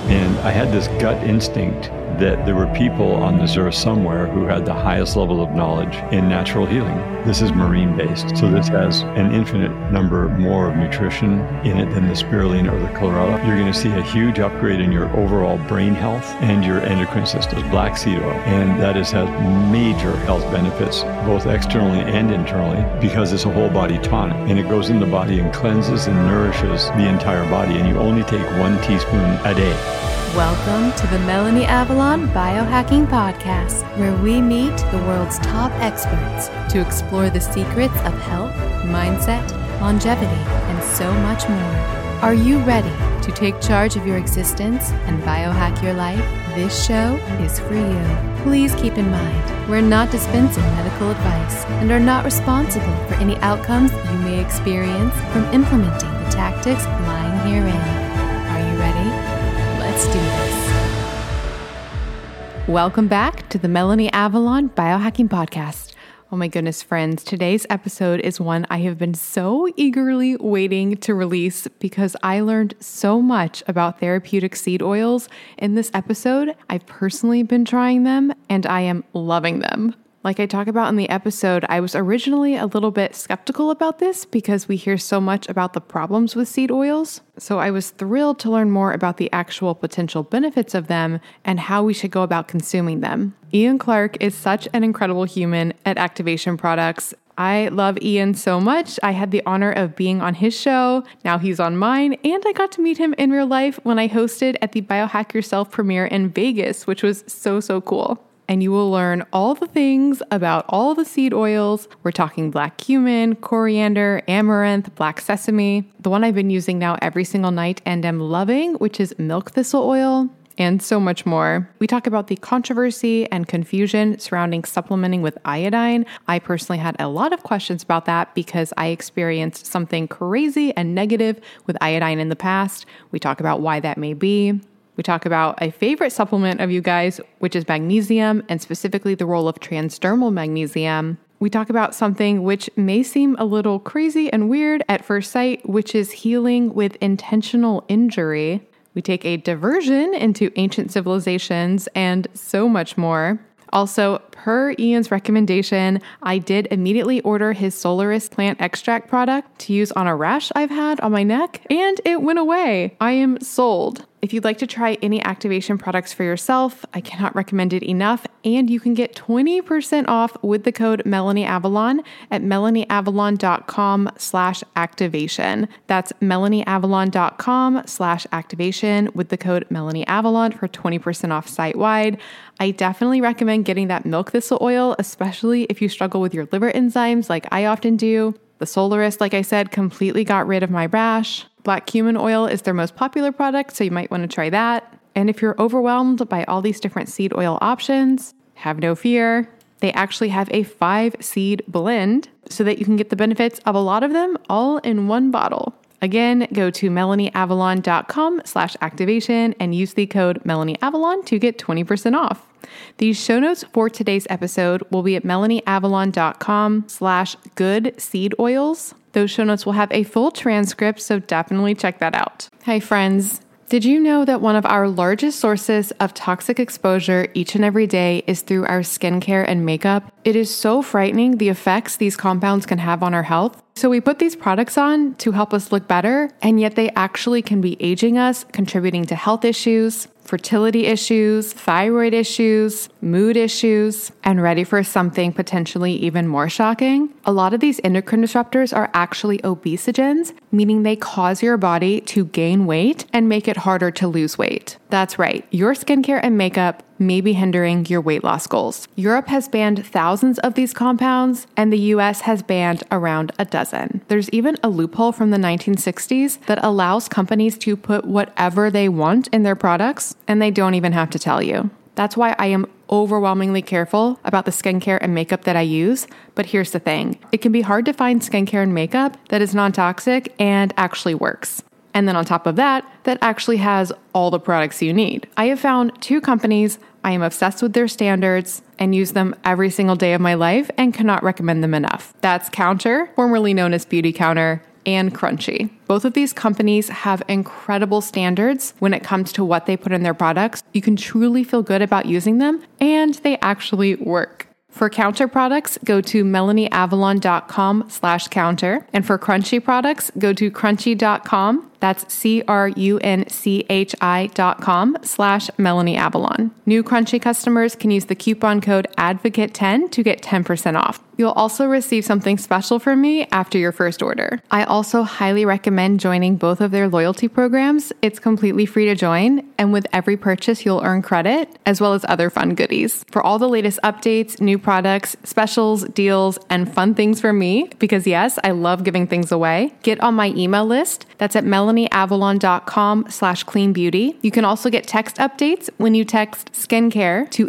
And I had this gut instinct that there were people on this earth somewhere who had the highest level of knowledge in natural healing. This is marine based, so this has an infinite number more of nutrition in it than the spirulina or the chlorella. You're going to see a huge upgrade in your overall brain health and your endocrine system. Black seed oil, and that has major health benefits, both externally and internally, because it's a whole body tonic, and it goes in the body and cleanses and nourishes the entire body, and you only take 1 teaspoon a day. Welcome to the Melanie Avalon Biohacking Podcast, where we meet the world's top experts to explore the secrets of health, mindset, longevity, and so much more. Are you ready to take charge of your existence and biohack your life? This show is for you. Please keep in mind, we're not dispensing medical advice and are not responsible for any outcomes you may experience from implementing the tactics lying herein. Are you ready? Let's do this. Welcome back to the Melanie Avalon Biohacking Podcast. Oh my goodness, friends. Today's episode is one I have been so eagerly waiting to release because I learned so much about therapeutic seed oils in this episode. I've personally been trying them and I am loving them. Like I talk about in the episode, I was originally a little bit skeptical about this because we hear so much about the problems with seed oils. So I was thrilled to learn more about the actual potential benefits of them and how we should go about consuming them. Ian Clark is such an incredible human at Activation Products. I love Ian so much. I had the honor of being on his show. Now he's on mine. And I got to meet him in real life when I hosted at the Biohack Yourself premiere in Vegas, which was so cool. And you will learn all the things about all the seed oils. We're talking black cumin, coriander, amaranth, black sesame, the one I've been using now every single night and am loving, which is milk thistle oil, and so much more. We talk about the controversy and confusion surrounding supplementing with iodine. I personally had a lot of questions about that because I experienced something crazy and negative with iodine in the past. We talk about why that may be. We talk about a favorite supplement of you guys, which is magnesium, and specifically the role of transdermal magnesium. We talk about something which may seem a little crazy and weird at first sight, which is healing with intentional injury. We take a diversion into ancient civilizations and so much more. Also, per Ian's recommendation, I did immediately order his Solaris plant extract product to use on a rash I've had on my neck, and it went away. I am sold. If you'd like to try any Activation products for yourself, I cannot recommend it enough, and you can get 20% off with the code MelanieAvalon at melanieavalon.com/activation. That's melanieavalon.com/activation with the code MelanieAvalon for 20% off site-wide. I definitely recommend getting that milk thistle oil, especially if you struggle with your liver enzymes like I often do. The Solaris, like I said, completely got rid of my rash. Black cumin oil is their most popular product, so you might want to try that. And if you're overwhelmed by all these different seed oil options, have no fear. They actually have a 5-seed blend so that you can get the benefits of a lot of them all in one bottle. Again, go to melanieavalon.com/activation and use the code MelanieAvalon to get 20% off. These show notes for today's episode will be at melanieavalon.com/good-seed-oils. Those show notes will have a full transcript, so definitely check that out. Hi, friends. Did you know that one of our largest sources of toxic exposure each and every day is through our skincare and makeup? It is so frightening the effects these compounds can have on our health. So we put these products on to help us look better, and yet they actually can be aging us, contributing to health issues, fertility issues, thyroid issues, mood issues, and ready for something potentially even more shocking? A lot of these endocrine disruptors are actually obesogens, meaning they cause your body to gain weight and make it harder to lose weight. That's right, your skincare and makeup may be hindering your weight loss goals. Europe has banned thousands of these compounds, and the US has banned around a dozen. There's even a loophole from the 1960s that allows companies to put whatever they want in their products, and they don't even have to tell you. That's why I am overwhelmingly careful about the skincare and makeup that I use. But here's the thing. It can be hard to find skincare and makeup that is non-toxic and actually works. And then on top of that, that actually has all the products you need. I have found 2 companies I am obsessed with their standards and use them every single day of my life and cannot recommend them enough. That's Counter, formerly known as Beauty Counter, and Crunchy. Both of these companies have incredible standards when it comes to what they put in their products. You can truly feel good about using them, and they actually work. For Counter products, go to melanieavalon.com/counter. And for Crunchy products, go to crunchy.com. That's CRUNCHI.com/MelanieAvalon. New Crunchy customers can use the coupon code ADVOCATE10 to get 10% off. You'll also receive something special from me after your first order. I also highly recommend joining both of their loyalty programs. It's completely free to join, and with every purchase, you'll earn credit, as well as other fun goodies. For all the latest updates, new products, specials, deals, and fun things for me, because yes, I love giving things away, get on my email list. That's at melanieavalon.com/cleanbeauty. You can also get text updates when you text skincare to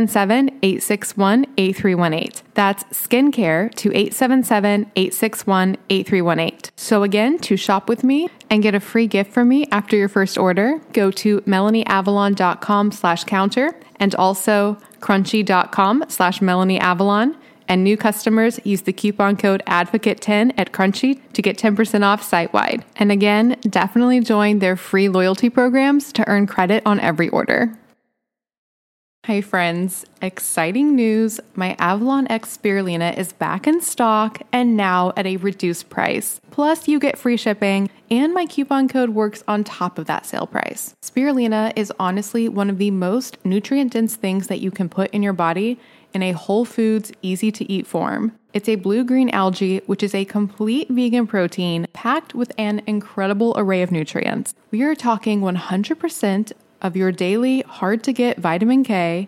877-861-8318. That's skincare to 877-861-8318. So again, to shop with me and get a free gift from me after your first order, go to melanieavalon.com/counter and also crunchy.com/melanieavalon. And new customers use the coupon code ADVOCATE10 at Crunchy to get 10% off site-wide. And again, definitely join their free loyalty programs to earn credit on every order. Hey friends, exciting news. My Avalon X Spirulina is back in stock and now at a reduced price. Plus you get free shipping and my coupon code works on top of that sale price. Spirulina is honestly one of the most nutrient-dense things that you can put in your body in a whole foods, easy-to-eat form. It's a blue-green algae, which is a complete vegan protein packed with an incredible array of nutrients. We are talking 100% of your daily hard-to-get vitamin K,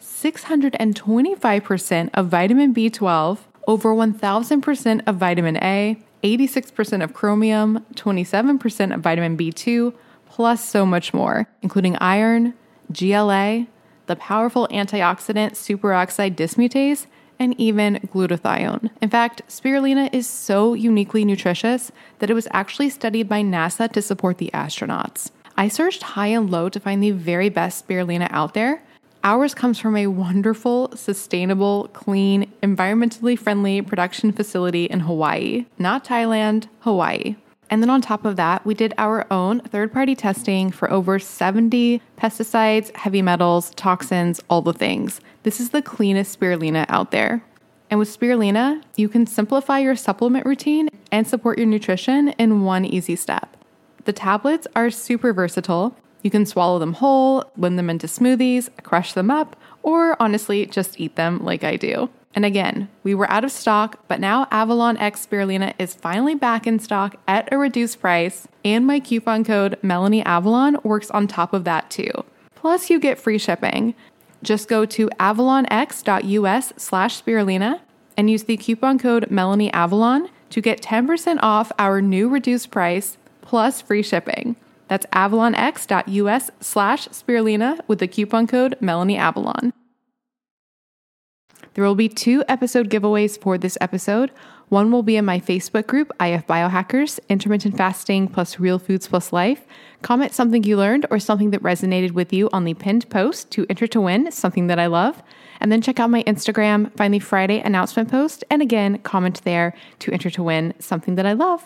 625% of vitamin B12, over 1,000% of vitamin A, 86% of chromium, 27% of vitamin B2, plus so much more, including iron, GLA, the powerful antioxidant superoxide dismutase, and even glutathione. In fact, spirulina is so uniquely nutritious that it was actually studied by NASA to support the astronauts. I searched high and low to find the very best spirulina out there. Ours comes from a wonderful, sustainable, clean, environmentally friendly production facility in Hawaii. Not Thailand, Hawaii. And then on top of that, we did our own third-party testing for over 70 pesticides, heavy metals, toxins, all the things. This is the cleanest spirulina out there. And with spirulina, you can simplify your supplement routine and support your nutrition in one easy step. The tablets are super versatile. You can swallow them whole, blend them into smoothies, crush them up, or honestly, just eat them like I do. And again, we were out of stock, but now Avalon X Spirulina is finally back in stock at a reduced price, and my coupon code MelanieAvalon works on top of that too. Plus, you get free shipping. Just go to avalonx.us/spirulina and use the coupon code MelanieAvalon to get 10% off our new reduced price plus free shipping. That's avalonx.us/spirulina with the coupon code MelanieAvalon. There will be 2 episode giveaways for this episode. One will be in my Facebook group, IF Biohackers, Intermittent Fasting plus Real Foods plus Life. Comment something you learned or something that resonated with you on the pinned post to enter to win something that I love. And then check out my Instagram, find the Friday announcement post, and again, comment there to enter to win something that I love.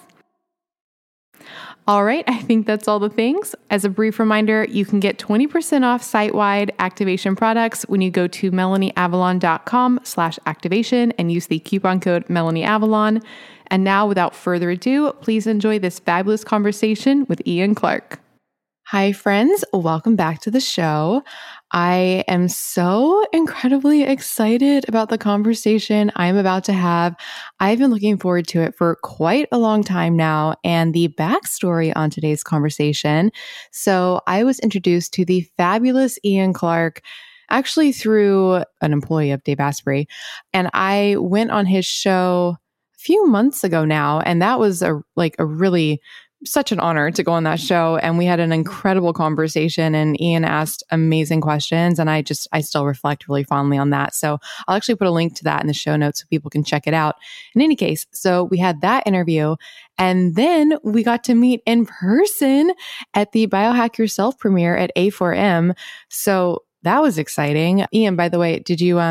All right, I think that's all the things. As a brief reminder, you can get 20% off site-wide activation products when you go to melanieavalon.com/activation and use the coupon code MelanieAvalon. And now, without further ado, please enjoy this fabulous conversation with Ian Clark. Hi, friends. Welcome back to the show. I am so incredibly excited about the conversation I'm about to have. I've been looking forward to it for quite a long time now, and the backstory on today's conversation. So I was introduced to the fabulous Ian Clark actually through an employee of Dave Asprey, and I went on his show a few months ago now, and that was a really such an honor to go on that show. And we had an incredible conversation, and Ian asked amazing questions. And I still reflect really fondly on that. So I'll actually put a link to that in the show notes so people can check it out. In any case, so we had that interview, and then we got to meet in person at the Biohack Yourself premiere at A4M. So that was exciting. Ian, by the way, what did you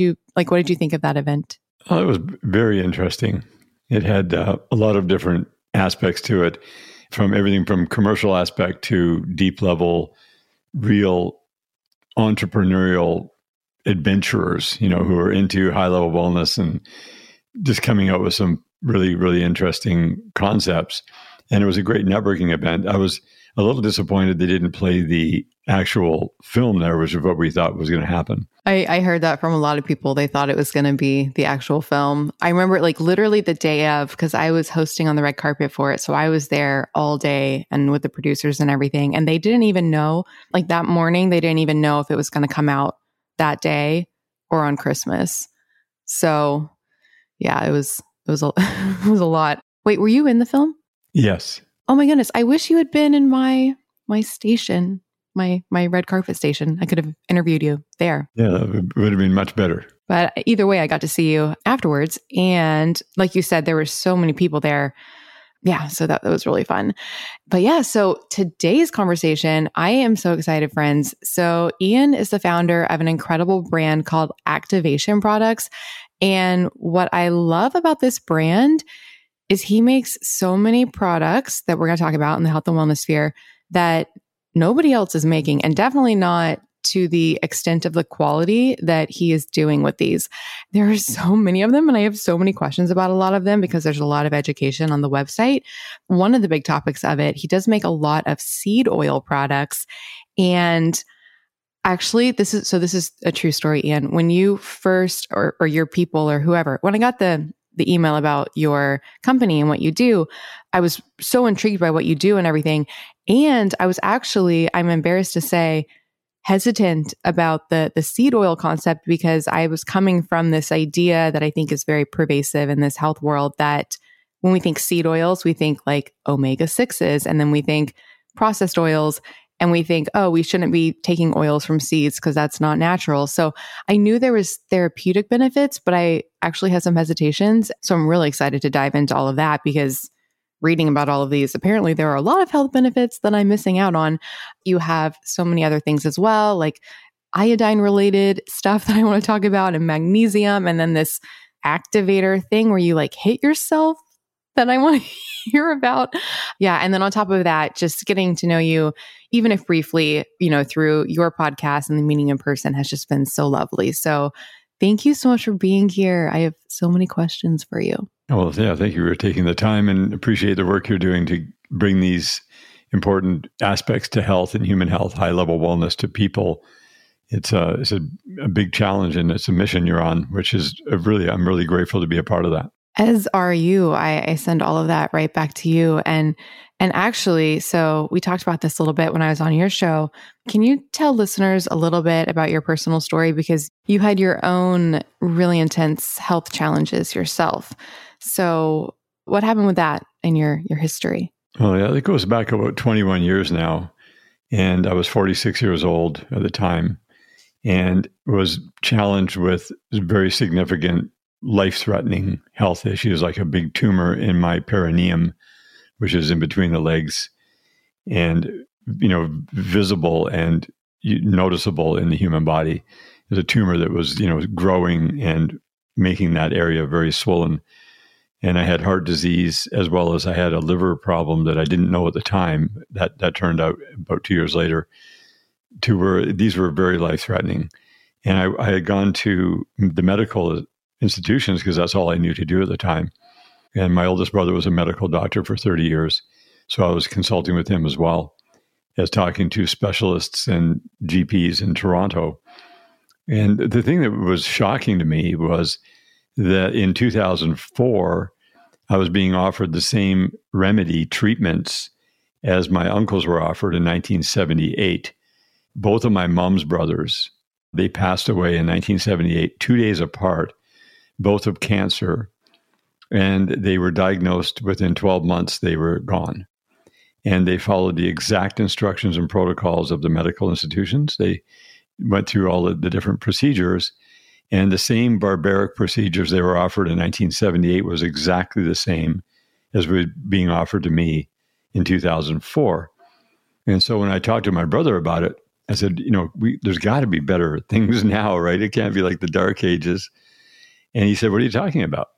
think of that event? It was very interesting. It had a lot of different aspects to it, from everything from commercial aspect to deep level, real entrepreneurial adventurers, who are into high level wellness and just coming out with some really, really interesting concepts. And it was a great networking event. I was a little disappointed they didn't play the actual film there, which is what we thought was going to happen. I heard that from a lot of people. They thought it was going to be the actual film. I remember literally the day of, because I was hosting on the red carpet for it. So I was there all day and with the producers and everything. And they didn't even know, that morning, they didn't even know if it was going to come out that day or on Christmas. So yeah, it was it was a lot. Wait, were you in the film? Yes. Oh my goodness. I wish you had been in my station, my red carpet station. I could have interviewed you there. Yeah, that would have been much better. But either way, I got to see you afterwards. And like you said, there were so many people there. Yeah, so that was really fun. But yeah, so today's conversation, I am so excited, friends. So Ian is the founder of an incredible brand called Activation Products. And what I love about this brand is he makes so many products that we're going to talk about in the health and wellness sphere that nobody else is making, and definitely not to the extent of the quality that he is doing with these. There are so many of them, and I have so many questions about a lot of them because there's a lot of education on the website. One of the big topics of it, he does make a lot of seed oil products. And actually, this is a true story, Ian. When you first, or your people or whoever, when I got the email about your company and what you do, I was so intrigued by what you do and everything. And I was actually, I'm embarrassed to say, hesitant about the seed oil concept, because I was coming from this idea that I think is very pervasive in this health world, that when we think seed oils, we think like omega-6s, and then we think processed oils, and we think, oh, we shouldn't be taking oils from seeds because that's not natural. So I knew there was therapeutic benefits, but I actually had some hesitations. So I'm really excited to dive into all of that, because reading about all of these, apparently there are a lot of health benefits that I'm missing out on. You have so many other things as well, like iodine related stuff that I want to talk about, and magnesium, and then this activator thing where you hit yourself that I want to hear about. Yeah. And then on top of that, just getting to know you, even if briefly, through your podcast and the meeting in person has just been so lovely. So thank you so much for being here. I have so many questions for you. Well, yeah, thank you for taking the time, and appreciate the work you're doing to bring these important aspects to health and human health, high level wellness to people. It's a big challenge, and it's a mission you're on, which is I'm really grateful to be a part of that. As are you. I send all of that right back to you. And actually, so we talked about this a little bit when I was on your show. Can you tell listeners a little bit about your personal story? Because you had your own really intense health challenges yourself. So what happened with that in your history? Well, yeah, it goes back about 21 years now. And I was 46 years old at the time, and was challenged with very significant life-threatening health issues, like a big tumor in my perineum, which is in between the legs, and visible and noticeable in the human body. It was a tumor that was growing and making that area very swollen. And I had heart disease, as well as I had a liver problem that I didn't know at the time. That turned out about 2 years later to where these were very life-threatening. And I had gone to the medical institutions because that's all I knew to do at the time. And my oldest brother was a medical doctor for 30 years. So I was consulting with him as well as talking to specialists and GPs in Toronto. And the thing that was shocking to me was that in 2004, I was being offered the same remedy treatments as my uncles were offered in 1978. Both of my mom's brothers, they passed away in 1978, 2 days apart, both of cancer, and they were diagnosed within 12 months, they were gone. And they followed the exact instructions and protocols of the medical institutions. They went through all the different procedures, and the same barbaric procedures they were offered in 1978 was exactly the same as was being offered to me in 2004. And so when I talked to my brother about it, I said, there's got to be better things now, right? It can't be like the dark ages. And he said, what are you talking about?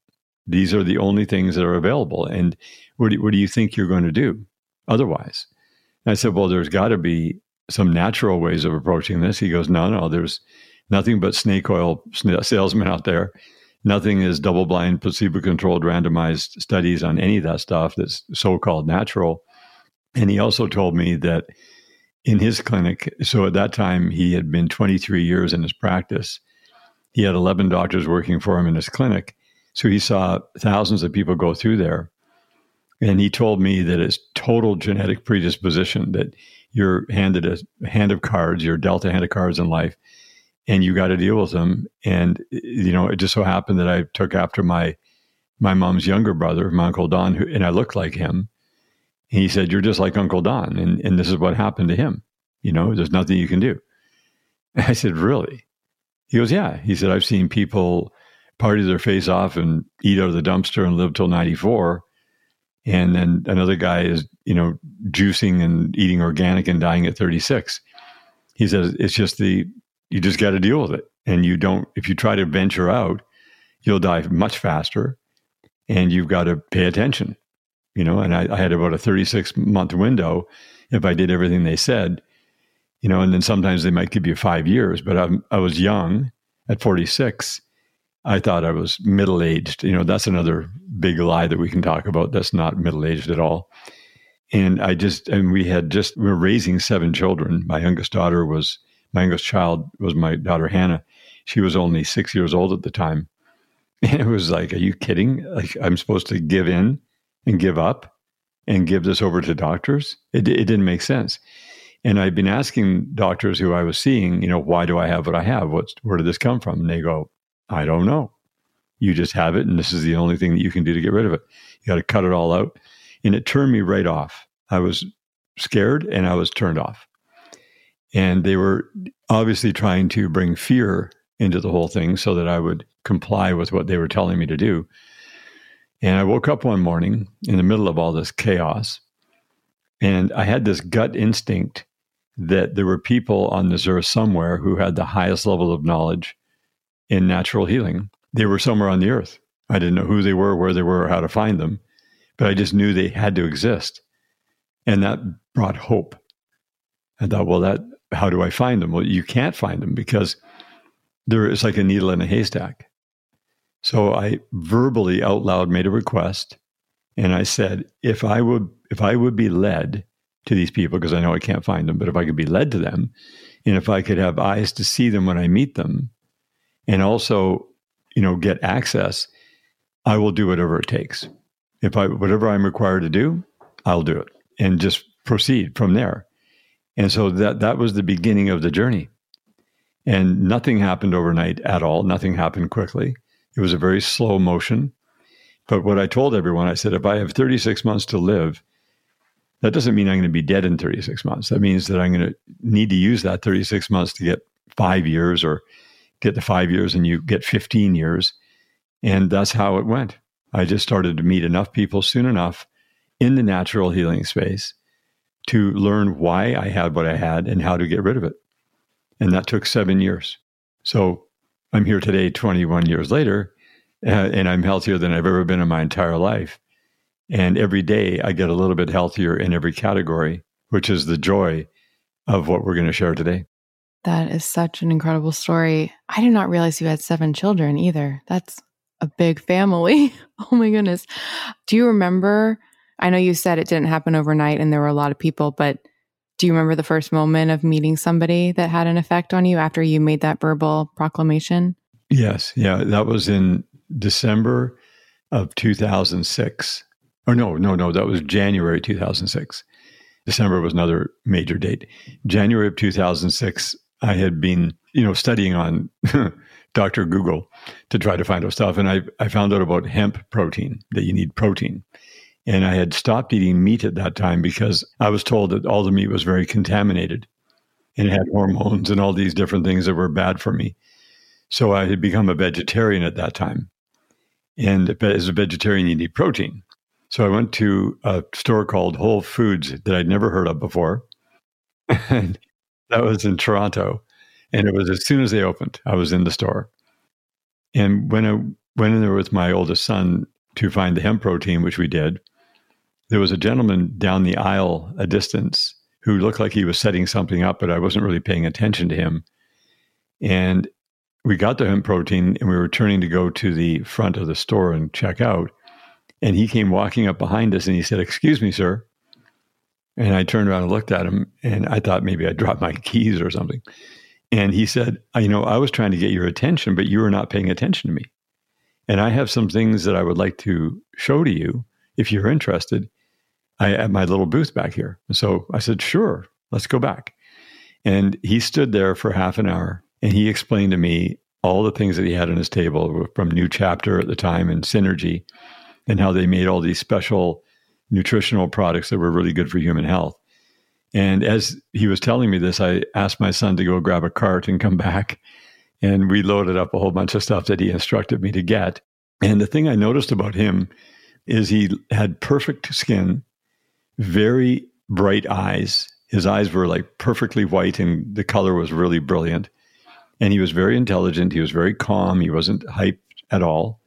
these are the only things that are available. And what do you think you're going to do otherwise? And I said, well, there's got to be some natural ways of approaching this. He goes, no, there's nothing but snake oil salesmen out there. Nothing is double-blind, placebo-controlled, randomized studies on any of that stuff that's so-called natural. And he also told me that in his clinic, so at that time he had been 23 years in his practice. He had 11 doctors working for him in his clinic. So he saw thousands of people go through there. And he told me that it's total genetic predisposition, that you're handed a hand of cards, you're dealt a hand of cards in life, and you got to deal with them. And, it just so happened that I took after my mom's younger brother, my Uncle Don, and I looked like him. And he said, you're just like Uncle Don. And this is what happened to him. There's nothing you can do. I said, really? He goes, yeah. He said, I've seen people party their face off and eat out of the dumpster and live till 94. And then another guy is, juicing and eating organic and dying at 36. He says, it's just you just got to deal with it. And if you try to venture out, you'll die much faster, and you've got to pay attention, and I had about a 36-month window if I did everything they said, and then sometimes they might give you 5 years, but I was young at 46. I thought I was middle-aged. That's another big lie that we can talk about. That's not middle-aged at all. And we were raising 7 children. My youngest child was my daughter, Hannah. She was only 6 years old at the time. And it was like, are you kidding? Like, I'm supposed to give in and give up and give this over to doctors? It didn't make sense. And I'd been asking doctors who I was seeing, why do I have what I have? Where did this come from? And they go, I don't know. You just have it, and this is the only thing that you can do to get rid of it. You got to cut it all out. And it turned me right off. I was scared, and I was turned off. And they were obviously trying to bring fear into the whole thing so that I would comply with what they were telling me to do. And I woke up one morning in the middle of all this chaos, and I had this gut instinct that there were people on this earth somewhere who had the highest level of knowledge in natural healing. They were somewhere on the earth. I didn't know who they were, where they were, or how to find them, but I just knew they had to exist. And that brought hope. I thought, well, how do I find them? Well, you can't find them because it's like a needle in a haystack. So I verbally out loud made a request, and I said, if I would be led to these people, because I know I can't find them, but if I could be led to them, and if I could have eyes to see them when I meet them, and also, get access, I will do whatever it takes. Whatever I'm required to do, I'll do it, and just proceed from there. And so that was the beginning of the journey. And nothing happened overnight at all. Nothing happened quickly. It was a very slow motion. But what I told everyone, I said, if I have 36 months to live, that doesn't mean I'm going to be dead in 36 months. That means that I'm going to need to use that 36 months to get 5 years, or get the 5 years and you get 15 years. And that's how it went. I just started to meet enough people soon enough in the natural healing space to learn why I had what I had and how to get rid of it. And that took 7 years. So I'm here today, 21 years later, and I'm healthier than I've ever been in my entire life. And every day I get a little bit healthier in every category, which is the joy of what we're going to share today. That is such an incredible story. I did not realize you had 7 children either. That's a big family. Oh my goodness. Do you remember, I know you said it didn't happen overnight and there were a lot of people, but do you remember the first moment of meeting somebody that had an effect on you after you made that verbal proclamation? Yes. Yeah. That was in December of 2006. Or no, that was January 2006. December was another major date. January of 2006, I had been, studying on Dr. Google to try to find out stuff. And I found out about hemp protein, that you need protein. And I had stopped eating meat at that time because I was told that all the meat was very contaminated and it had hormones and all these different things that were bad for me. So I had become a vegetarian at that time. And as a vegetarian, you need protein. So I went to a store called Whole Foods that I'd never heard of before. And that was in Toronto. And it was as soon as they opened, I was in the store. And when I went in there with my oldest son, to find the hemp protein, which we did. There was a gentleman down the aisle a distance who looked like he was setting something up, but I wasn't really paying attention to him. And we got the hemp protein and we were turning to go to the front of the store and check out. And he came walking up behind us and he said, "Excuse me, sir." And I turned around and looked at him and I thought maybe I dropped my keys or something. And he said, "I was trying to get your attention, but you were not paying attention to me. And I have some things that I would like to show to you if you're interested. I have my little booth back here." And so I said, "Sure, let's go back." And he stood there for half an hour and he explained to me all the things that he had on his table from New Chapter at the time and Synergy, and how they made all these special nutritional products that were really good for human health. And as he was telling me this, I asked my son to go grab a cart and come back. And we loaded up a whole bunch of stuff that he instructed me to get. And the thing I noticed about him is he had perfect skin, very bright eyes. His eyes were like perfectly white and the color was really brilliant. And he was very intelligent. He was very calm. He wasn't hyped at all.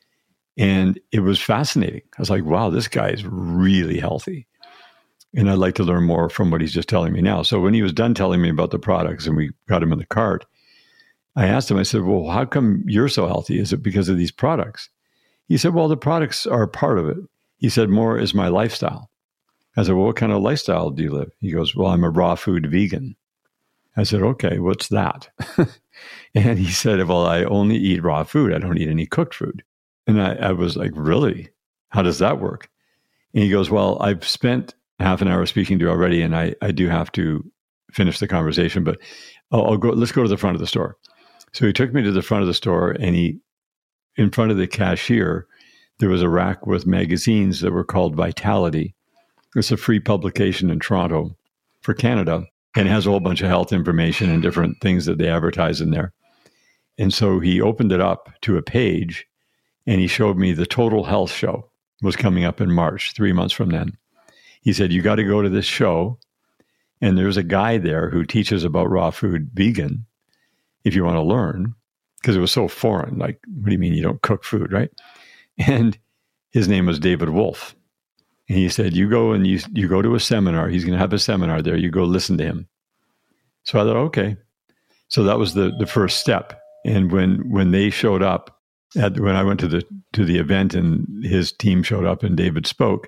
And it was fascinating. I was like, wow, this guy is really healthy. And I'd like to learn more from what he's just telling me now. So when he was done telling me about the products and we got him in the cart, I asked him, I said, "Well, how come you're so healthy? Is it because of these products?" He said, "Well, the products are part of it." He said, "More is my lifestyle." I said, "Well, what kind of lifestyle do you live?" He goes, "Well, I'm a raw food vegan." I said, "Okay, what's that?" And he said, "Well, I only eat raw food. I don't eat any cooked food." And I was like, "Really? How does that work?" And he goes, "Well, I've spent half an hour speaking to you already, and I do have to finish the conversation, but I'll go. Let's go to the front of the store." So he took me to the front of the store, and in front of the cashier, there was a rack with magazines that were called Vitality. It's a free publication in Toronto for Canada, and it has a whole bunch of health information and different things that they advertise in there. And so he opened it up to a page, and he showed me the Total Health Show was coming up in March, 3 months from then. He said, "You got to go to this show, and there's a guy there who teaches about raw food vegan if you want to learn," because it was so foreign. Like, what do you mean you don't cook food, right? And his name was David Wolf. And he said, "You go and you go to a seminar. He's going to have a seminar there. You go listen to him." So I thought, okay. So that was the first step. And when they showed up, when I went to the event and his team showed up and David spoke,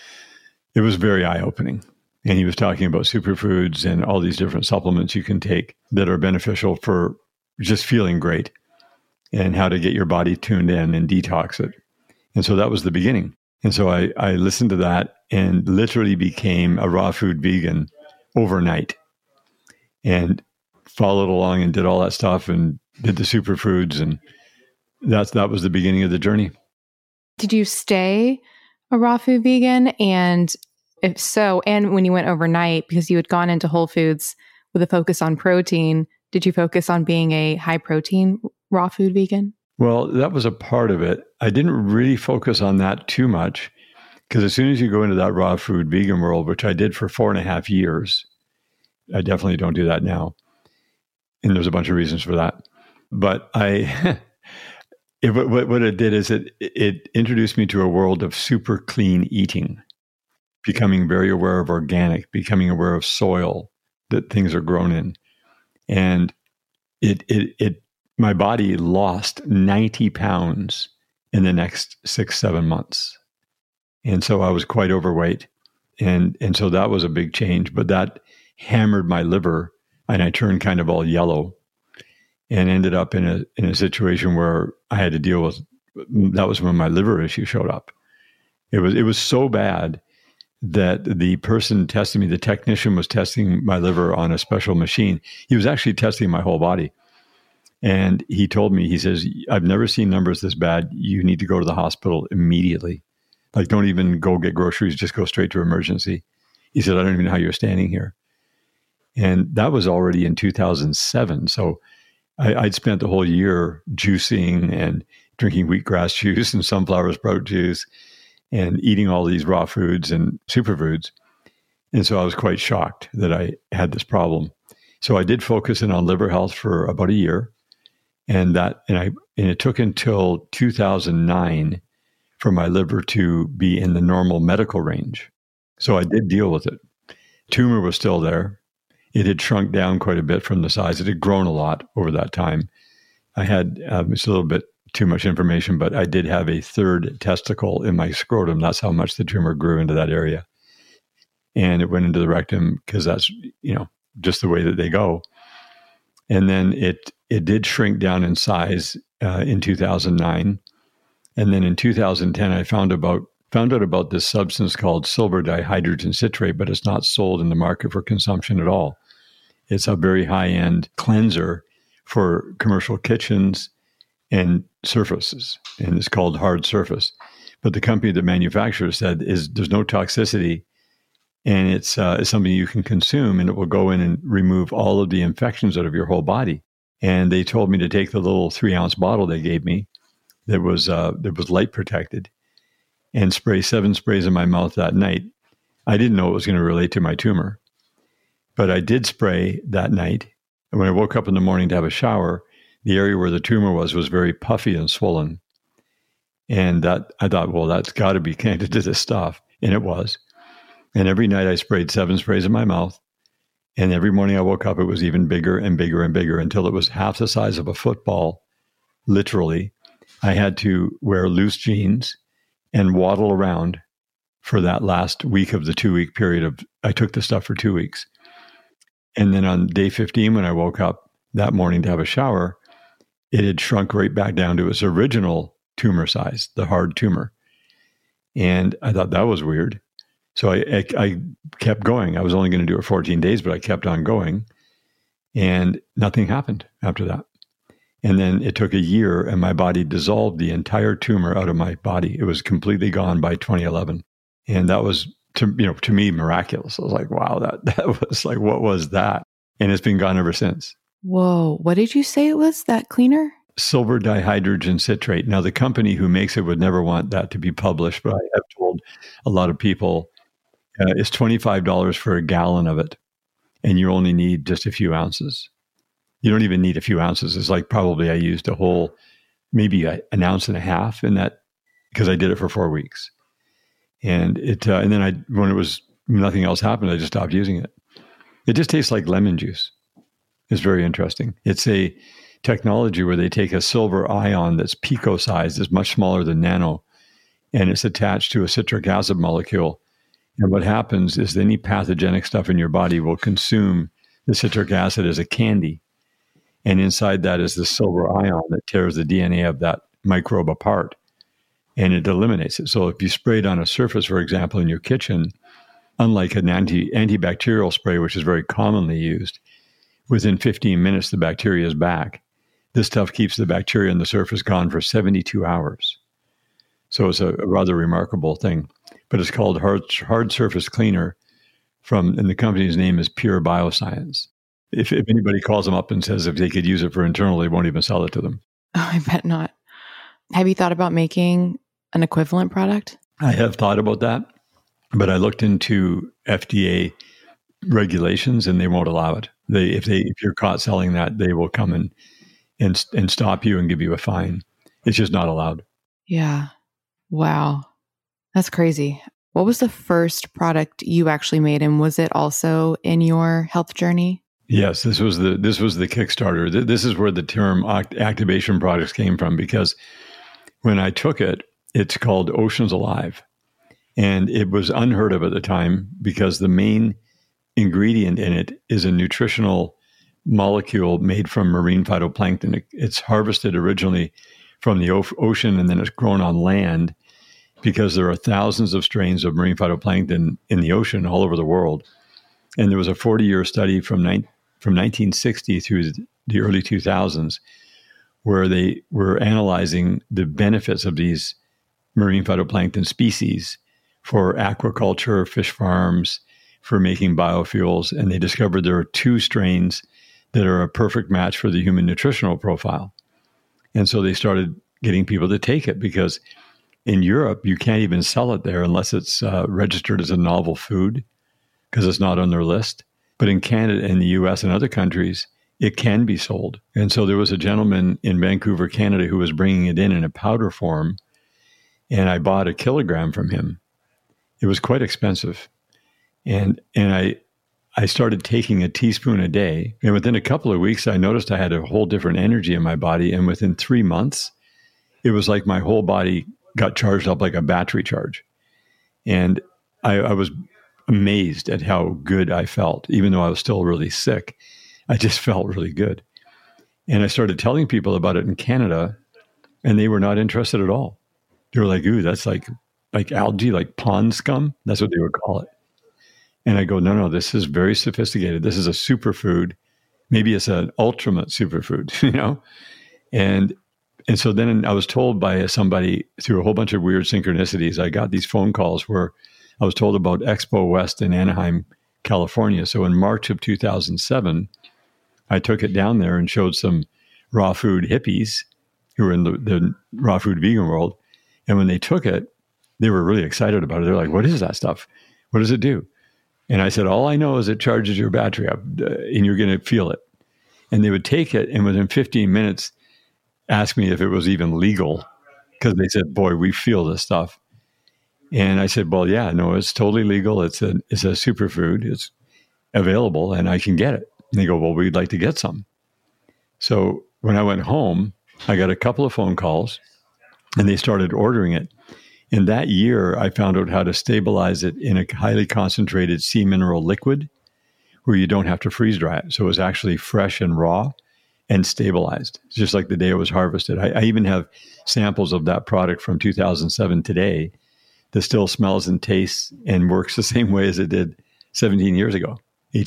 it was very eye-opening. And he was talking about superfoods and all these different supplements you can take that are beneficial for just feeling great and how to get your body tuned in and detox it. And so that was the beginning. And so I listened to that and literally became a raw food vegan overnight and followed along and did all that stuff and did the superfoods. And that was the beginning of the journey. Did you stay a raw food vegan? And if so, and when you went overnight, because you had gone into Whole Foods with a focus on protein, did you focus on being a high protein raw food vegan? Well, that was a part of it. I didn't really focus on that too much because as soon as you go into that raw food vegan world, which I did for 4.5 years, I definitely don't do that now. And there's a bunch of reasons for that. But what it did is it introduced me to a world of super clean eating, becoming very aware of organic, becoming aware of soil that things are grown in. And my body lost 90 pounds in the next 6-7 months. And so I was quite overweight. And so that was a big change, but that hammered my liver and I turned kind of all yellow and ended up in a situation where I had to deal with, that was when my liver issue showed up. It was so bad that the person testing me, the technician was testing my liver on a special machine. He was actually testing my whole body. And he told me, he says, "I've never seen numbers this bad. You need to go to the hospital immediately. Like, don't even go get groceries, just go straight to emergency." He said, "I don't even know how you're standing here." And that was already in 2007. So I'd spent the whole year juicing and drinking wheatgrass juice and sunflower sprout juice and eating all these raw foods and superfoods. And so I was quite shocked that I had this problem. So I did focus in on liver health for about a year. And it took until 2009 for my liver to be in the normal medical range. So I did deal with it. Tumor was still there. It had shrunk down quite a bit from the size. It had grown a lot over that time. I had, it's a little bit too much information, but I did have a third testicle in my scrotum. That's how much the tumor grew into that area. And it went into the rectum because that's, just the way that they go. And then it did shrink down in size in 2009. And then in 2010, I found out about this substance called silver dihydrogen citrate, but it's not sold in the market for consumption at all. It's a very high-end cleanser for commercial kitchens and surfaces, and it's called Hard Surface. But the company that manufactures said there's no toxicity, and it's something you can consume, and it will go in and remove all of the infections out of your whole body. And they told me to take the little 3-ounce bottle they gave me that was light protected, and spray 7 sprays in my mouth that night. I didn't know it was going to relate to my tumor, but I did spray that night. And when I woke up in the morning to have a shower, the area where the tumor was very puffy and swollen. And that I thought, well, that's got to be connected to this stuff. And it was. And every night I sprayed 7 sprays in my mouth. And every morning I woke up, it was even bigger and bigger and bigger until it was half the size of a football, literally. I had to wear loose jeans and waddle around for that last week of the 2-week period I took the stuff for 2 weeks. And then on day 15, when I woke up that morning to have a shower, it had shrunk right back down to its original tumor size, the hard tumor. And I thought that was weird. So I kept going. I was only going to do it 14 days, but I kept on going. And nothing happened after that. And then it took a year, and my body dissolved the entire tumor out of my body. It was completely gone by 2011. And that was, to me, miraculous. I was like, wow, that was like, what was that? And it's been gone ever since. Whoa. What did you say it was, that cleaner? Silver dihydrogen citrate. Now, the company who makes it would never want that to be published, but I have told a lot of people it's $25 for a gallon of it, and you only need just a few ounces. You don't even need a few ounces. It's like probably I used a whole, maybe an ounce and a half in that, because I did it for 4 weeks. And and then when it was, nothing else happened, I just stopped using it. It just tastes like lemon juice. It's very interesting. It's a technology where they take a silver ion that's pico-sized, is much smaller than nano, and it's attached to a citric acid molecule. And what happens is any pathogenic stuff in your body will consume the citric acid as a candy. And inside that is the silver ion that tears the DNA of that microbe apart, and it eliminates it. So if you spray it on a surface, for example, in your kitchen, unlike an antibacterial spray, which is very commonly used, within 15 minutes, the bacteria is back. This stuff keeps the bacteria on the surface gone for 72 hours. So it's a rather remarkable thing. But it's called Hard Surface Cleaner, and the company's name is Pure Bioscience. If anybody calls them up and says if they could use it for internal, they won't even sell it to them. Oh, I bet not. Have you thought about making an equivalent product? I have thought about that, but I looked into FDA regulations and they won't allow it. If you're caught selling that, they will come and stop you and give you a fine. It's just not allowed. Yeah. Wow. That's crazy. What was the first product you actually made, and was it also in your health journey? Yes, this was the Kickstarter. This is where the term activation products came from, because when I took it, it's called Oceans Alive. And it was unheard of at the time because the main ingredient in it is a nutritional molecule made from marine phytoplankton. It's harvested originally from the ocean, and then it's grown on land because there are thousands of strains of marine phytoplankton in the ocean all over the world. And there was a 40-year study from 1960 through the early 2000s where they were analyzing the benefits of these marine phytoplankton species for aquaculture, fish farms, for making biofuels. And they discovered there are 2 strains that are a perfect match for the human nutritional profile. And so they started getting people to take it, because in Europe, you can't even sell it there unless it's registered as a novel food, because it's not on their list. But in Canada and the US and other countries, it can be sold. And so there was a gentleman in Vancouver, Canada, who was bringing it in a powder form. and I bought a kilogram from him. It was quite expensive. And I started taking a teaspoon a day. And within a couple of weeks, I noticed I had a whole different energy in my body. And within 3 months, it was like my whole body got charged up like a battery charge. And I was amazed at how good I felt. Even though I was still really sick, I just felt really good. And I started telling people about it in Canada, and they were not interested at all. They were like, ooh, that's like algae, like pond scum. That's what they would call it. And I go, no, this is very sophisticated. This is a superfood. Maybe it's an ultimate superfood, you know? And so then I was told by somebody through a whole bunch of weird synchronicities, I got these phone calls where I was told about Expo West in Anaheim, California. So in March of 2007, I took it down there and showed some raw food hippies who were in the raw food vegan world. And when they took it, they were really excited about it. They're like, what is that stuff? What does it do? And I said, all I know is it charges your battery up and you're going to feel it. And they would take it and within 15 minutes ask me if it was even legal because they said, boy, we feel this stuff. And I said, well, yeah, no, it's totally legal. It's a superfood. It's available and I can get it. And they go, well, we'd like to get some. So when I went home, I got a couple of phone calls and they started ordering it. In that year, I found out how to stabilize it in a highly concentrated sea mineral liquid where you don't have to freeze dry it. So it was actually fresh and raw and stabilized, just like the day it was harvested. I even have samples of that product from 2007 today that still smells and tastes and works the same way as it did 18 years ago.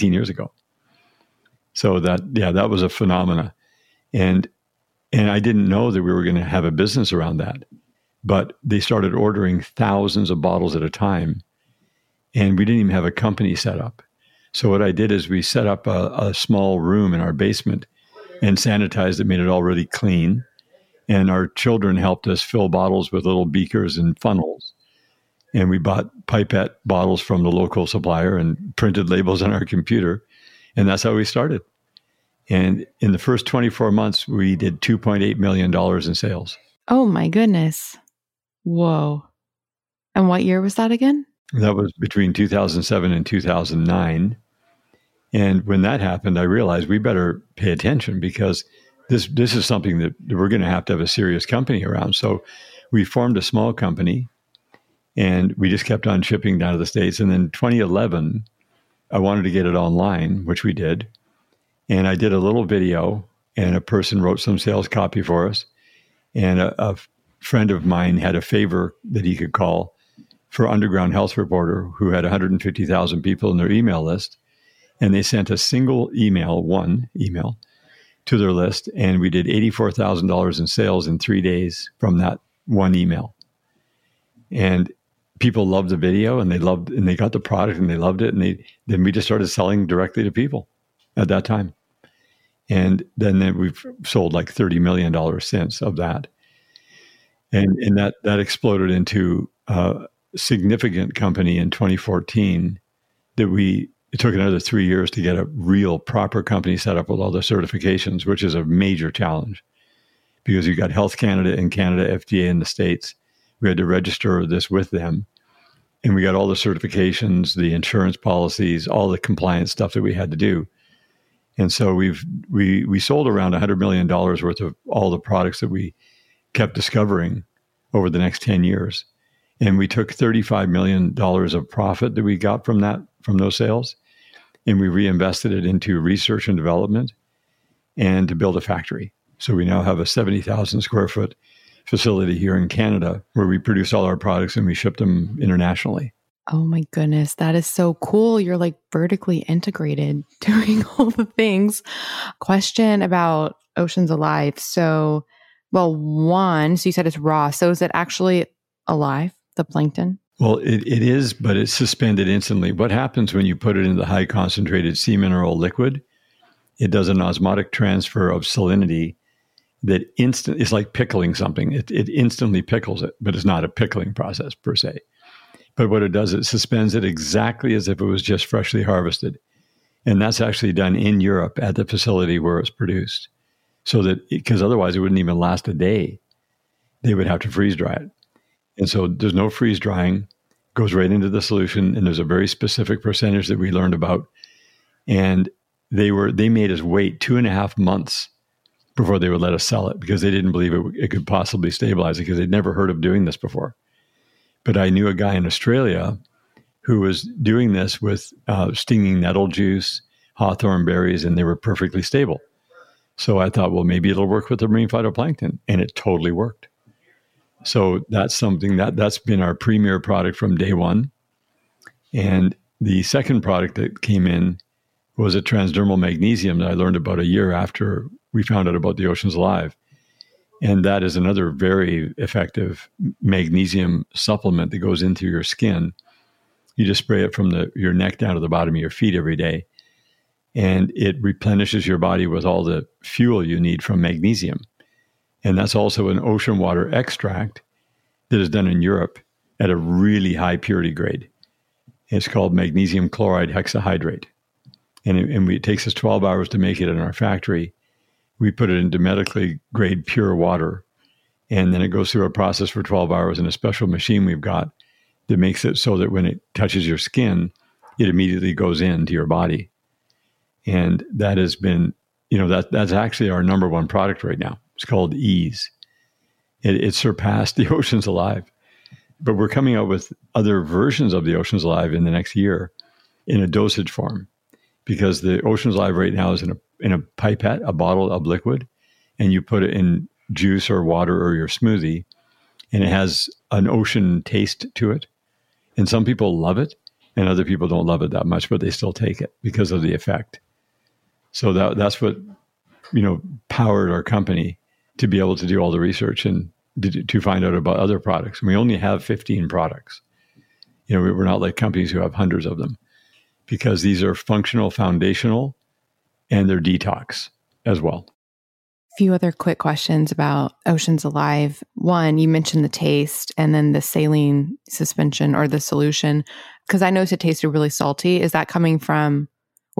So that was a phenomena. And I didn't know that we were going to have a business around that. But they started ordering thousands of bottles at a time. And we didn't even have a company set up. So what I did is we set up a small room in our basement and sanitized it, made it all really clean. And our children helped us fill bottles with little beakers and funnels. And we bought pipette bottles from the local supplier and printed labels on our computer. And that's how we started. And in the first 24 months, we did $2.8 million in sales. Oh, my goodness. Whoa. And what year was that again? That was between 2007 and 2009. And when that happened, I realized we better pay attention because this is something that we're going to have a serious company around. So we formed a small company and we just kept on shipping down to the States. And then 2011, I wanted to get it online, which we did. And I did a little video and a person wrote some sales copy for us. And a friend of mine had a favor that he could call for Underground Health Reporter, who had 150,000 people in their email list. And they sent a single email, one email, to their list. And we did $84,000 in sales in 3 days from that one email. And people loved the video and they got the product and they loved it. And then we just started selling directly to people at that time. And then we've sold like $30 million since of that. And that exploded into a significant company in 2014 that it took another 3 years to get a real proper company set up with all the certifications, which is a major challenge because you got Health Canada and Canada FDA in the States. We had to register this with them. And we got all the certifications, the insurance policies, all the compliance stuff that we had to do. And so we sold around $100 million worth of all the products that we kept discovering over the next 10 years. And we took $35 million of profit that we got from those sales, and we reinvested it into research and development and to build a factory. So we now have a 70,000 square foot facility here in Canada where we produce all our products and we ship them internationally. Oh my goodness, that is so cool. You're like vertically integrated, doing all the things. Question about Oceans Alive. So, well, one, so you said it's raw. So is it actually alive, the plankton? Well, it is, but it's suspended instantly. What happens when you put it in the high concentrated sea mineral liquid? It does an osmotic transfer of salinity that it's like pickling something. It instantly pickles it, but it's not a pickling process per se. But what it does, it suspends it exactly as if it was just freshly harvested. And that's actually done in Europe at the facility where it's produced. So that, because otherwise it wouldn't even last a day. They would have to freeze dry it. And so there's no freeze drying, goes right into the solution. And there's a very specific percentage that we learned about. And they made us wait 2.5 months before they would let us sell it because they didn't believe it could possibly stabilize it because they'd never heard of doing this before. But I knew a guy in Australia who was doing this with stinging nettle juice, hawthorn berries, and they were perfectly stable. So I thought, well, maybe it'll work with the marine phytoplankton. And it totally worked. So that's something that's been our premier product from day one. And the second product that came in was a transdermal magnesium that I learned about a year after we found out about the Oceans Alive. And that is another very effective magnesium supplement that goes into your skin. You just spray it from your neck down to the bottom of your feet every day. And it replenishes your body with all the fuel you need from magnesium. And that's also an ocean water extract that is done in Europe at a really high purity grade. It's called magnesium chloride hexahydrate. And it takes us 12 hours to make it in our factory. We put it into medically grade pure water. And then it goes through a process for 12 hours in a special machine we've got that makes it so that when it touches your skin, it immediately goes into your body. And that has been, that's actually our number one product right now. It's called Ease. It surpassed the Oceans Alive. But we're coming out with other versions of the Oceans Alive in the next year in a dosage form. Because the Oceans Alive right now is in a pipette, a bottle of liquid, and you put it in juice or water or your smoothie, and it has an ocean taste to it. And some people love it, and other people don't love it that much, but they still take it because of the effect. So that's what powered our company to be able to do all the research and to find out about other products. And we only have 15 products. We're not like companies who have hundreds of them, because these are functional, foundational, and they're detox as well. A few other quick questions about Oceans Alive. One, you mentioned the taste and then the saline suspension or the solution, because I noticed it tasted really salty. Where is that coming from,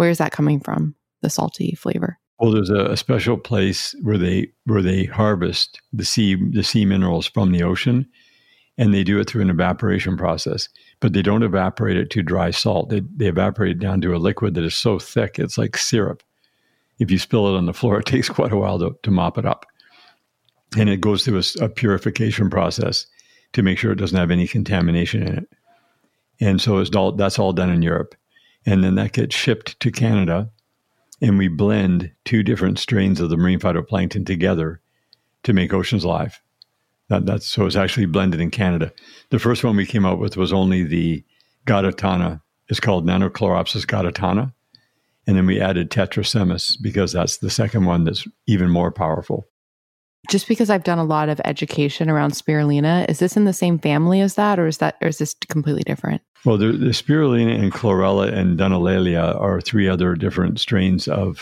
the salty flavor? Well, there's a special place where they harvest the sea minerals from the ocean, and they do it through an evaporation process. But they don't evaporate it to dry salt. They evaporate it down to a liquid that is so thick, it's like syrup. If you spill it on the floor, it takes quite a while to mop it up. And it goes through a purification process to make sure it doesn't have any contamination in it. And so that's all done in Europe. And then that gets shipped to Canada, and we blend 2 different strains of the marine phytoplankton together to make Oceans Alive. So it's actually blended in Canada. The first one we came out with was only the Gotatana. It's called Nanochloropsis gotatana. And then we added Tetrasemis because that's the second one that's even more powerful. Just because I've done a lot of education around spirulina, is this in the same family as that, or is this completely different? Well, the spirulina and chlorella and Dunaliella are 3 other different strains of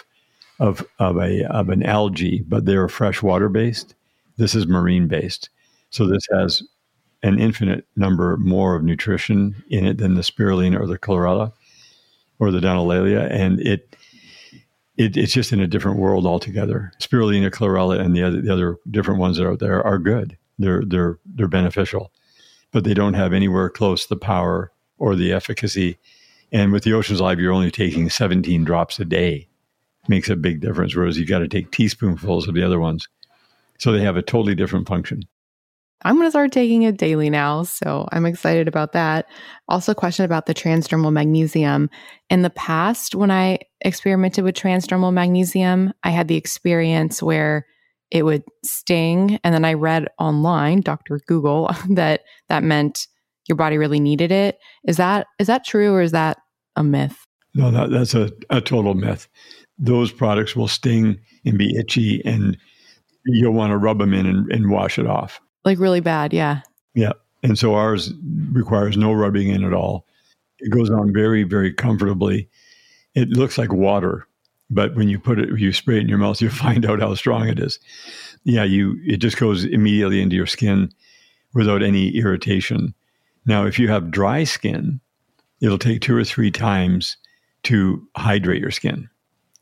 an algae, but they're freshwater based. This is marine based. So this has an infinite number more of nutrition in it than the spirulina or the chlorella or the Dunaliella, and it's just in a different world altogether. Spirulina, chlorella, and the other different ones that are out there are good. They're beneficial, but they don't have anywhere close the power or the efficacy. And with the Oceans Alive, you're only taking 17 drops a day. It makes a big difference, whereas you got to take teaspoonfuls of the other ones. So they have a totally different function. I'm going to start taking it daily now, so I'm excited about that. Also, a question about the transdermal magnesium. In the past, when I experimented with transdermal magnesium, I had the experience where it would sting, and then I read online, Dr. Google, that meant your body really needed it. Is that true, or is that a myth? No, that's a total myth. Those products will sting and be itchy, and you'll want to rub them in and wash it off. Like really bad, yeah. Yeah. And so ours requires no rubbing in at all. It goes on very, very comfortably. It looks like water, but when you spray it in your mouth, you find out how strong it is. Yeah, it just goes immediately into your skin without any irritation. Now, if you have dry skin, it'll take 2 or 3 times to hydrate your skin.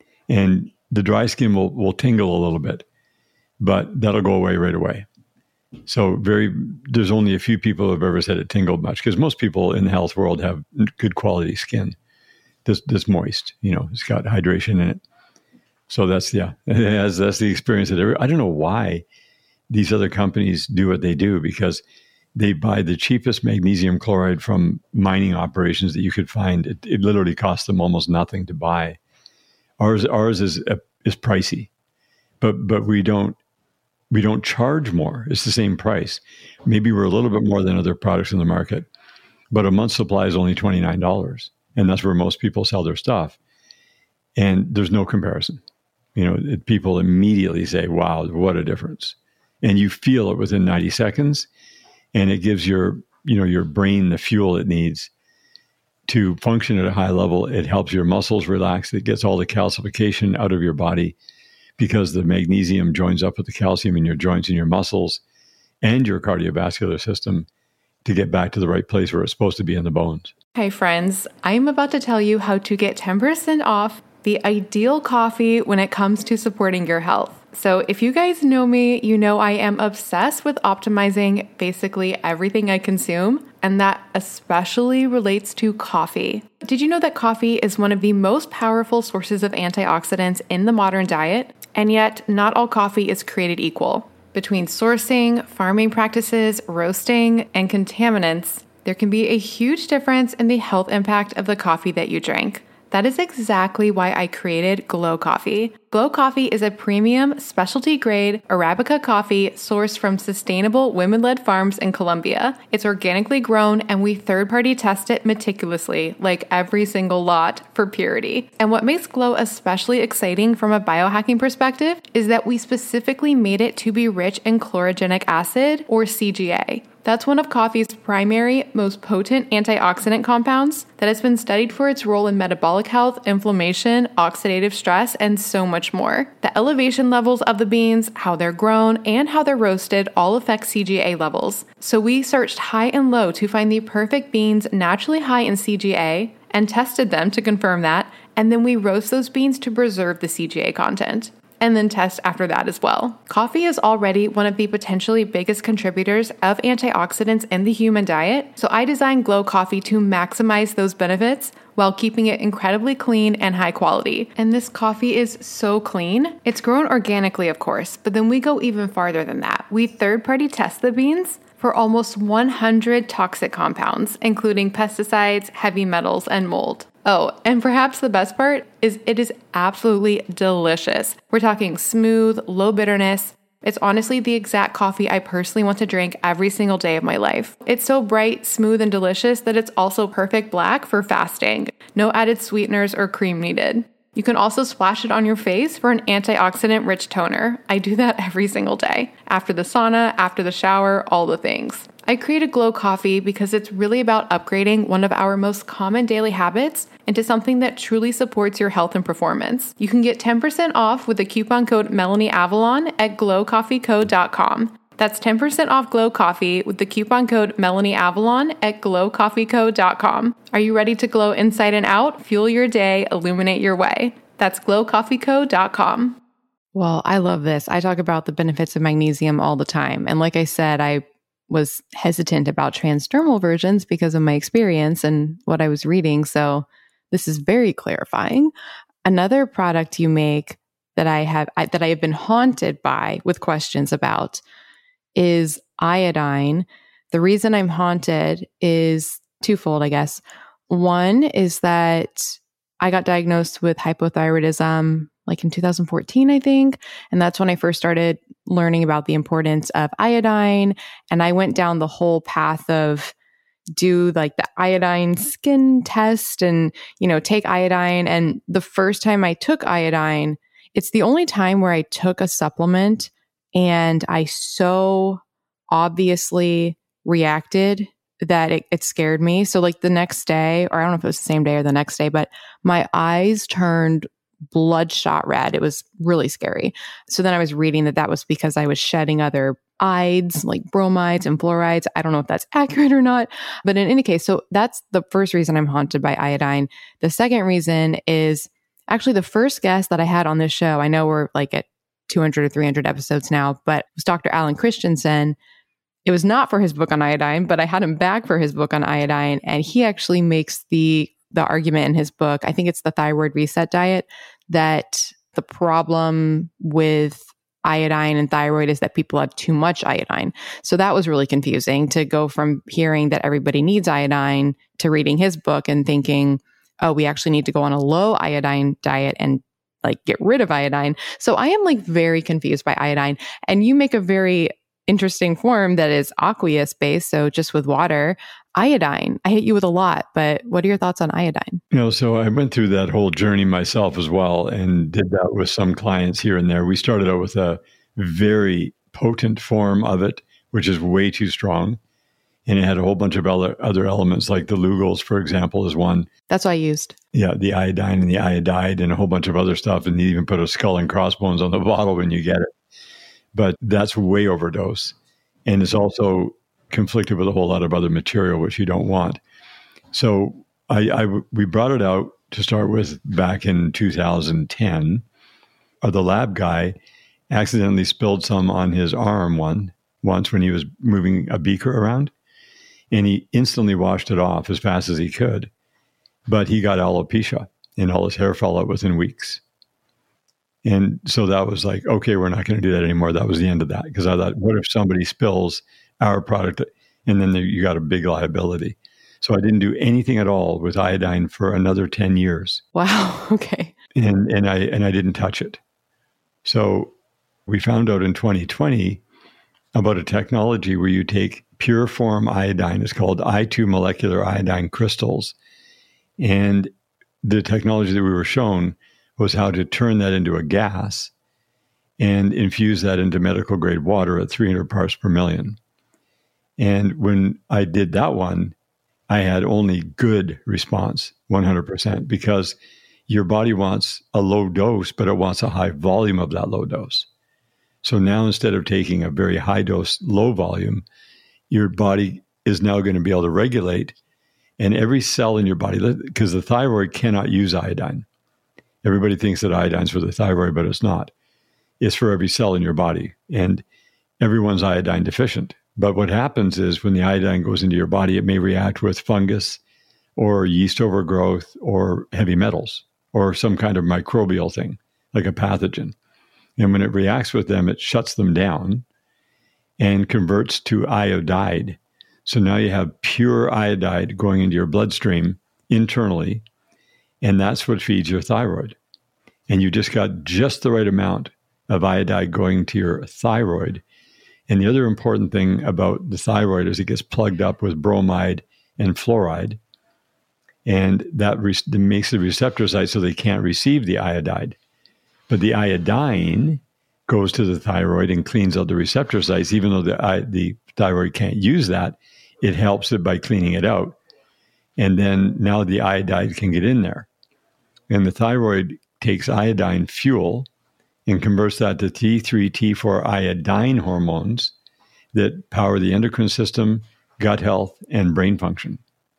And the dry skin will tingle a little bit, but that'll go away right away. So there's only a few people who have ever said it tingled much, because most people in the health world have good quality skin. This moist, it's got hydration in it. So that's the experience that I don't know why these other companies do what they do, because they buy the cheapest magnesium chloride from mining operations that you could find. It literally costs them almost nothing to buy. Ours is pricey, but we don't charge more. It's the same price. Maybe we're a little bit more than other products in the market, but a month's supply is only $29, and that's where most people sell their stuff. And there's no comparison. People immediately say, "Wow, what a difference!" And you feel it within 90 seconds, and it gives your brain the fuel it needs to function at a high level. It helps your muscles relax. It gets all the calcification out of your body, because the magnesium joins up with the calcium in your joints and your muscles and your cardiovascular system to get back to the right place where it's supposed to be in the bones. Hi friends, I'm about to tell you how to get 10% off the ideal coffee when it comes to supporting your health. So if you guys know me, you know I am obsessed with optimizing basically everything I consume, and that especially relates to coffee. Did you know that coffee is one of the most powerful sources of antioxidants in the modern diet? And yet, not all coffee is created equal. Between sourcing, farming practices, roasting, and contaminants, there can be a huge difference in the health impact of the coffee that you drink. That is exactly why I created Glow Coffee. Glow Coffee is a premium, specialty-grade Arabica coffee sourced from sustainable women-led farms in Colombia. It's organically grown, and we third-party test it meticulously, like every single lot, for purity. And what makes Glow especially exciting from a biohacking perspective is that we specifically made it to be rich in chlorogenic acid, or CGA. That's one of coffee's primary, most potent antioxidant compounds that has been studied for its role in metabolic health, inflammation, oxidative stress, and so much more. The elevation levels of the beans, how they're grown, and how they're roasted all affect CGA levels. So we searched high and low to find the perfect beans naturally high in CGA and tested them to confirm that, and then we roast those beans to preserve the CGA content. And then test after that as well. Coffee is already one of the potentially biggest contributors of antioxidants in the human diet, so I designed Glow Coffee to maximize those benefits while keeping it incredibly clean and high quality. And this coffee is so clean. It's grown organically, of course, but then we go even farther than that. We third-party test the beans for almost 100 toxic compounds, including pesticides, heavy metals, and mold. Oh, and perhaps the best part is it is absolutely delicious. We're talking smooth, low bitterness. It's honestly the exact coffee I personally want to drink every single day of my life. It's so bright, smooth, and delicious that it's also perfect black for fasting. No added sweeteners or cream needed. You can also splash it on your face for an antioxidant-rich toner. I do that every single day. After the sauna, after the shower, all the things. I created Glow Coffee because it's really about upgrading one of our most common daily habits into something that truly supports your health and performance. You can get 10% off with the coupon code MelanieAvalon at glowcoffeeco.com. That's 10% off Glow Coffee with the coupon code MelanieAvalon at glowcoffeeco.com. Are you ready to glow inside and out? Fuel your day, illuminate your way. That's glowcoffeeco.com. Well, I love this. I talk about the benefits of magnesium all the time. And like I said, I was hesitant about transdermal versions because of my experience and what I was reading. So this is very clarifying. Another product you make that I have been haunted by with questions about is iodine. The reason I'm haunted is twofold, I guess. One is that I got diagnosed with hypothyroidism like in 2014, I think. And that's when I first started learning about the importance of iodine. And I went down the whole path of do like the iodine skin test and, take iodine. And the first time I took iodine, it's the only time where I took a supplement and I so obviously reacted that it scared me. So like the next day, or I don't know if it was the same day or the next day, but my eyes turned bloodshot red. It was really scary. So then I was reading that was because I was shedding other ides like bromides and fluorides. I don't know if that's accurate or not, but in any case, so that's the first reason I'm haunted by iodine. The second reason is actually the first guest that I had on this show. I know we're like at 200 or 300 episodes now, but it was Dr. Alan Christensen. It was not for his book on iodine, but I had him back for his book on iodine. And he actually makes the argument in his book, I think it's the Thyroid Reset Diet, that the problem with iodine and thyroid is that people have too much iodine. So that was really confusing to go from hearing that everybody needs iodine to reading his book and thinking, oh, we actually need to go on a low iodine diet and like get rid of iodine. So I am like very confused by iodine. And you make a very interesting form that is aqueous based. So just with water, iodine. I hit you with a lot, but what are your thoughts on iodine? So I went through that whole journey myself as well and did that with some clients here and there. We started out with a very potent form of it, which is way too strong. And it had a whole bunch of other elements, like the Lugol's, for example, is one. That's what I used. Yeah, the iodine and the iodide and a whole bunch of other stuff. And you even put a skull and crossbones on the bottle when you get it. But that's way overdose. And it's also conflicted with a whole lot of other material, which you don't want. So we brought it out to start with back in 2010. The lab guy accidentally spilled some on his arm once when he was moving a beaker around. And he instantly washed it off as fast as he could. But he got alopecia and all his hair fell out within weeks. And so that was like, okay, we're not going to do that anymore. That was the end of that. Because I thought, what if somebody spills our product and then you got a big liability? So I didn't do anything at all with iodine for another 10 years. Wow. Okay. And I didn't touch it. So we found out in 2020 about a technology where you take pure form iodine. It's called I2 molecular iodine crystals. And the technology that we were shown was how to turn that into a gas and infuse that into medical grade water at 300 parts per million. And when I did that one, I had only good response, 100%, because your body wants a low dose, but it wants a high volume of that low dose. So now instead of taking a very high dose, low volume, your body is now going to be able to regulate. And every cell in your body, because the thyroid cannot use iodine. Everybody thinks that iodine's for the thyroid, but it's not. It's for every cell in your body. And everyone's iodine deficient. But what happens is when the iodine goes into your body, it may react with fungus or yeast overgrowth or heavy metals or some kind of microbial thing, like a pathogen. And when it reacts with them, it shuts them down and converts to iodide. So now you have pure iodide going into your bloodstream internally, and that's what feeds your thyroid. And you just got just the right amount of iodide going to your thyroid. And the other important thing about the thyroid is it gets plugged up with bromide and fluoride. And that makes the receptor site so they can't receive the iodide. But the iodine goes to the thyroid and cleans out the receptor sites. Even though the thyroid can't use that, it helps it by cleaning it out. And then now the iodide can get in there. And the thyroid takes iodine fuel and converts that to T3, T4 iodine hormones that power the endocrine system, gut health, and brain function.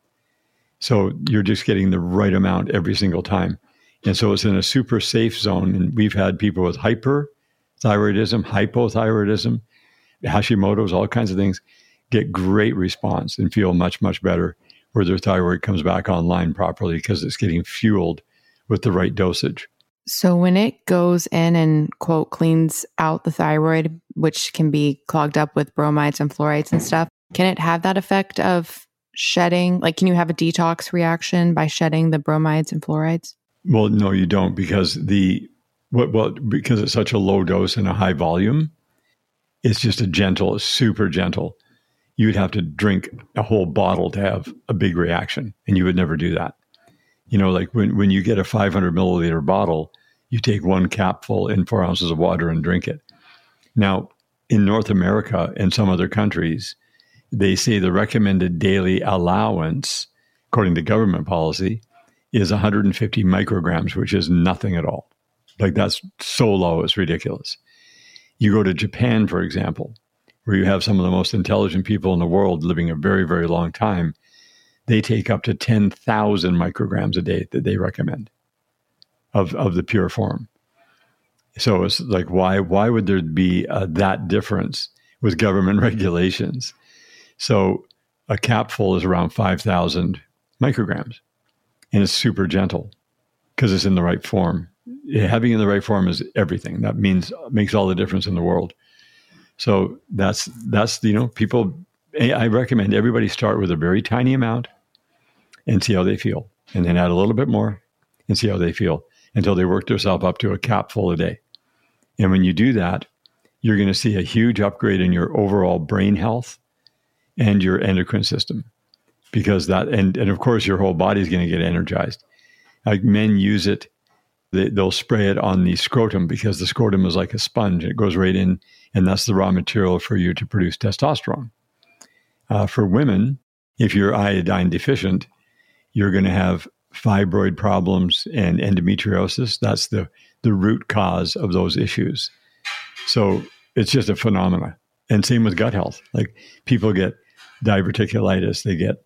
So you're just getting the right amount every single time. And so it's in a super safe zone. And we've had people with hyperthyroidism, hypothyroidism, Hashimoto's, all kinds of things, get great response and feel much, much better where their thyroid comes back online properly because it's getting fueled with the right dosage. So when it goes in and, quote, cleans out the thyroid, which can be clogged up with bromides and fluorides and stuff, can it have that effect of shedding? Like, can you have a detox reaction by shedding the bromides and fluorides? Well, no, you don't, because because it's such a low dose and a high volume, it's just it's super gentle. You would have to drink a whole bottle to have a big reaction, and you would never do that. You know, like when you get a 500 milliliter bottle, you take one capful in 4 ounces of water and drink it. Now, in North America and some other countries, they say the recommended daily allowance, according to government policy, is 150 micrograms, which is nothing at all. Like, that's so low, it's ridiculous. You go to Japan, for example, where you have some of the most intelligent people in the world living a very, very long time. They take up to 10,000 micrograms a day that they recommend of the pure form. So it's like, why would there be that difference with government regulations. So a capful is around 5,000 micrograms, and it's super gentle because it's in the right form. Having it in the right form is everything. That makes all the difference in the world. So that's people. I recommend everybody start with a very tiny amount and see how they feel, and then add a little bit more and see how they feel until they work themselves up to a capful a day. And when you do that, you're going to see a huge upgrade in your overall brain health and your endocrine system, because and of course your whole body is going to get energized. Like men use it, they'll spray it on the scrotum because the scrotum is like a sponge. It goes right in, and that's the raw material for you to produce testosterone. For women, if you're iodine deficient, you're going to have fibroid problems and endometriosis. That's the root cause of those issues. So it's just a phenomenon. And same with gut health. Like people get diverticulitis, they get,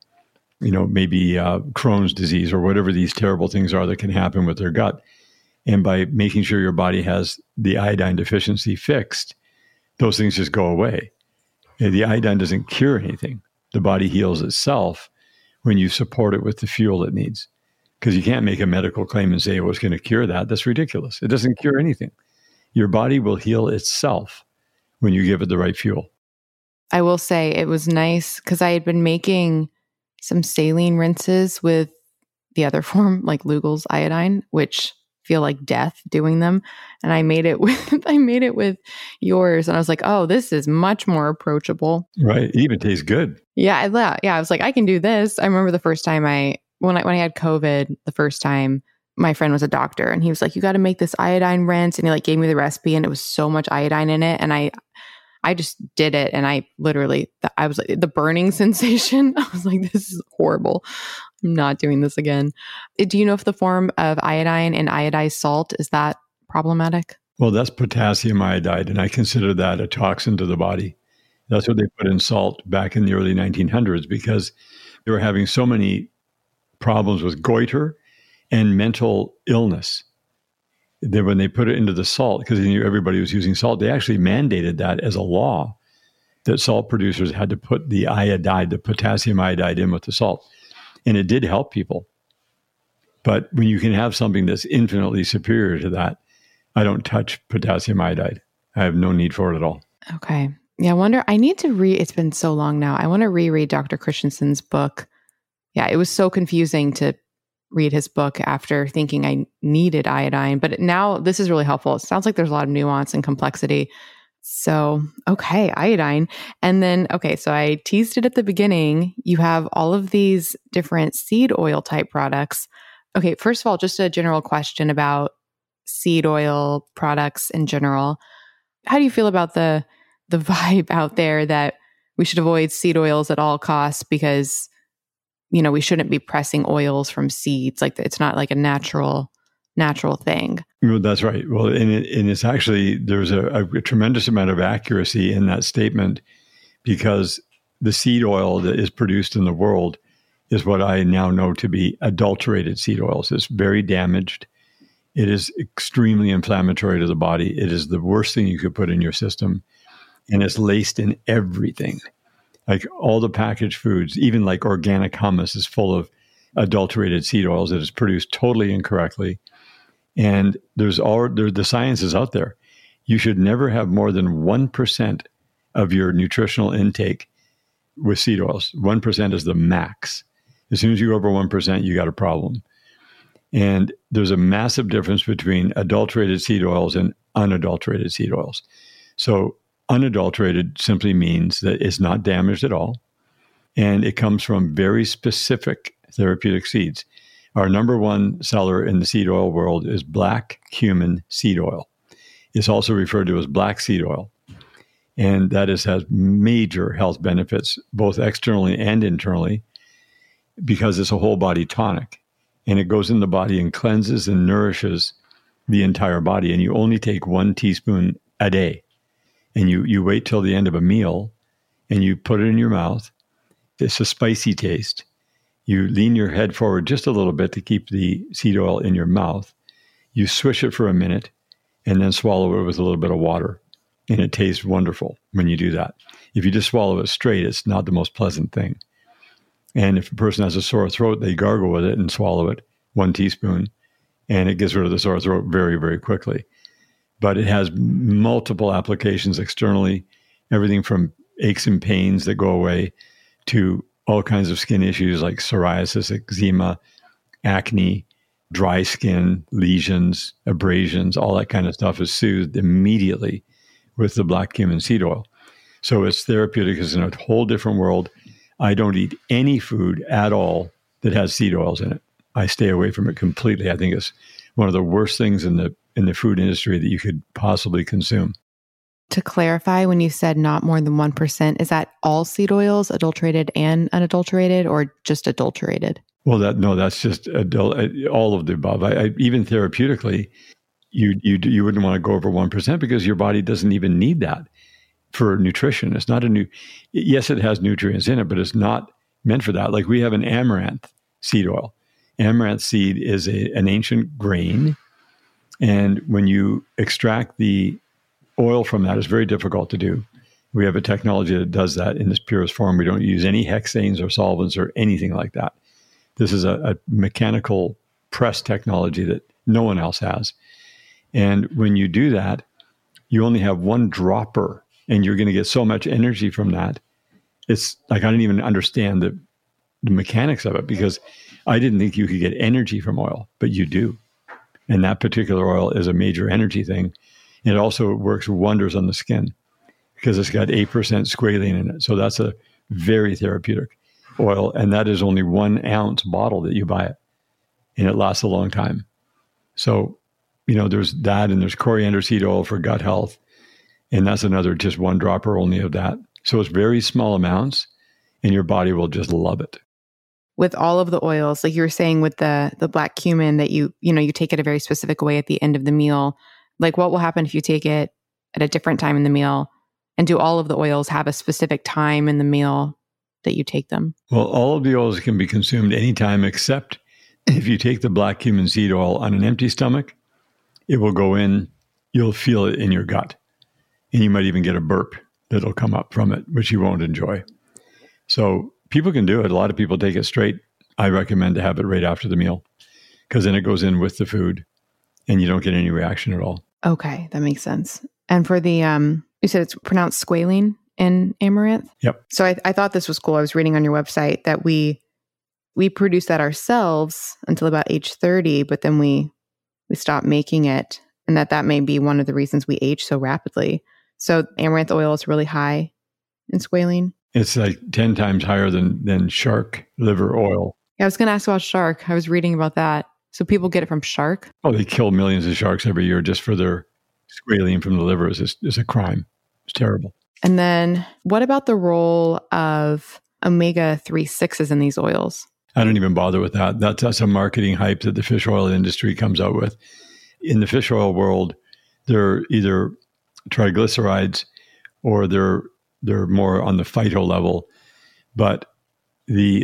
maybe Crohn's disease or whatever these terrible things are that can happen with their gut. And by making sure your body has the iodine deficiency fixed, those things just go away. And the iodine doesn't cure anything. The body heals itself when you support it with the fuel it needs. Because you can't make a medical claim and say, it's going to cure that. That's ridiculous. It doesn't cure anything. Your body will heal itself when you give it the right fuel. I will say it was nice because I had been making some saline rinses with the other form, like Lugol's iodine, which feel like death doing them. And I made it with yours. And I was like, oh, this is much more approachable. Right. It even tastes good. Yeah. I was like, I can do this. I remember the first time when I had COVID, the first time, my friend was a doctor and he was like, you got to make this iodine rinse. And he gave me the recipe and it was so much iodine in it. And I just did it. And I was like, the burning sensation. I was like, this is horrible. I'm not doing this again. Do you know if the form of iodine and iodized salt, is that problematic? Well, that's potassium iodide. And I consider that a toxin to the body. That's what they put in salt back in the early 1900s because they were having so many problems with goiter and mental illness. Then when they put it into the salt, because they knew everybody was using salt, they actually mandated that as a law that salt producers had to put the potassium iodide in with the salt. And it did help people. But when you can have something that's infinitely superior to that, I don't touch potassium iodide. I have no need for it at all. Okay. Yeah, I wonder, I need to it's been so long now. I want to reread Dr. Christensen's book. Yeah, it was so confusing to read his book after thinking I needed iodine. But now this is really helpful. It sounds like there's a lot of nuance and complexity. So, okay, iodine. And then, so I teased it at the beginning. You have all of these different seed oil type products. Okay, first of all, just a general question about seed oil products in general. How do you feel about the vibe out there that we should avoid seed oils at all costs because we shouldn't be pressing oils from seeds? Like it's not like a natural thing. Well, that's right. Well, and it's actually, there's a tremendous amount of accuracy in that statement because the seed oil that is produced in the world is what I now know to be adulterated seed oils. It's very damaged. It is extremely inflammatory to the body. It is the worst thing you could put in your system. And it's laced in everything. Like all the packaged foods, even like organic hummus is full of adulterated seed oils that is produced totally incorrectly. And the science is out there. You should never have more than 1% of your nutritional intake with seed oils. 1% is the max. As soon as you go over 1%, you got a problem. And there's a massive difference between adulterated seed oils and unadulterated seed oils. So unadulterated simply means that it's not damaged at all. And it comes from very specific therapeutic seeds. Our number one seller in the seed oil world is black cumin seed oil. It's also referred to as black seed oil. And that has major health benefits, both externally and internally, because it's a whole body tonic. And it goes in the body and cleanses and nourishes the entire body. And you only take 1 teaspoon a day. And you wait till the end of a meal and you put it in your mouth. It's a spicy taste. You lean your head forward just a little bit to keep the seed oil in your mouth. You swish it for a minute and then swallow it with a little bit of water. And it tastes wonderful when you do that. If you just swallow it straight, it's not the most pleasant thing. And if a person has a sore throat, they gargle with it and swallow it, 1 teaspoon, and it gets rid of the sore throat very, very quickly. But it has multiple applications externally, everything from aches and pains that go away to all kinds of skin issues like psoriasis, eczema, acne, dry skin, lesions, abrasions, all that kind of stuff is soothed immediately with the black cumin seed oil. So it's therapeutic. It's in a whole different world. I don't eat any food at all that has seed oils in it. I stay away from it completely. I think it's one of the worst things in the food industry that you could possibly consume. To clarify, when you said not more than 1%, is that all seed oils, adulterated and unadulterated, or just adulterated? Well, that's just all of the above. Even therapeutically, you wouldn't want to go over 1% because your body doesn't even need that for nutrition. It's not yes, it has nutrients in it, but it's not meant for that. Like we have an amaranth seed oil. Amaranth seed is an ancient grain. And when you extract the oil from that, it's very difficult to do. We have a technology that does that in its purest form. We don't use any hexanes or solvents or anything like that. This is a mechanical press technology that no one else has. And when you do that, you only have 1 dropper, and you're going to get so much energy from that. It's like I didn't even understand the mechanics of it because I didn't think you could get energy from oil, but you do. And that particular oil is a major energy thing. It also works wonders on the skin because it's got 8% squalene in it. So that's a very therapeutic oil. And that is only 1 ounce bottle that you buy it. And it lasts a long time. So, there's that, and there's coriander seed oil for gut health. And that's another just 1 dropper only of that. So it's very small amounts and your body will just love it. With all of the oils, like you were saying with the black cumin that you take it a very specific way at the end of the meal, like what will happen if you take it at a different time in the meal? And do all of the oils have a specific time in the meal that you take them? Well, all of the oils can be consumed anytime except if you take the black cumin seed oil on an empty stomach, it will go in, you'll feel it in your gut. And you might even get a burp that'll come up from it, which you won't enjoy. So people can do it. A lot of people take it straight. I recommend to have it right after the meal because then it goes in with the food and you don't get any reaction at all. Okay, that makes sense. And for the, you said it's pronounced squalene in amaranth? Yep. So I thought this was cool. I was reading on your website that we produce that ourselves until about age 30, but then we stopped making it, and that may be one of the reasons we age so rapidly. So amaranth oil is really high in squalene? It's like 10 times higher than shark liver oil. Yeah, I was going to ask about shark. I was reading about that. So people get it from shark? Oh, they kill millions of sharks every year just for their squalene from the liver. It's a crime. It's terrible. And then what about the role of omega-3/6s in these oils? I don't even bother with that. That's a marketing hype that the fish oil industry comes out with. In the fish oil world, they're either triglycerides or they're more on the phyto level, but the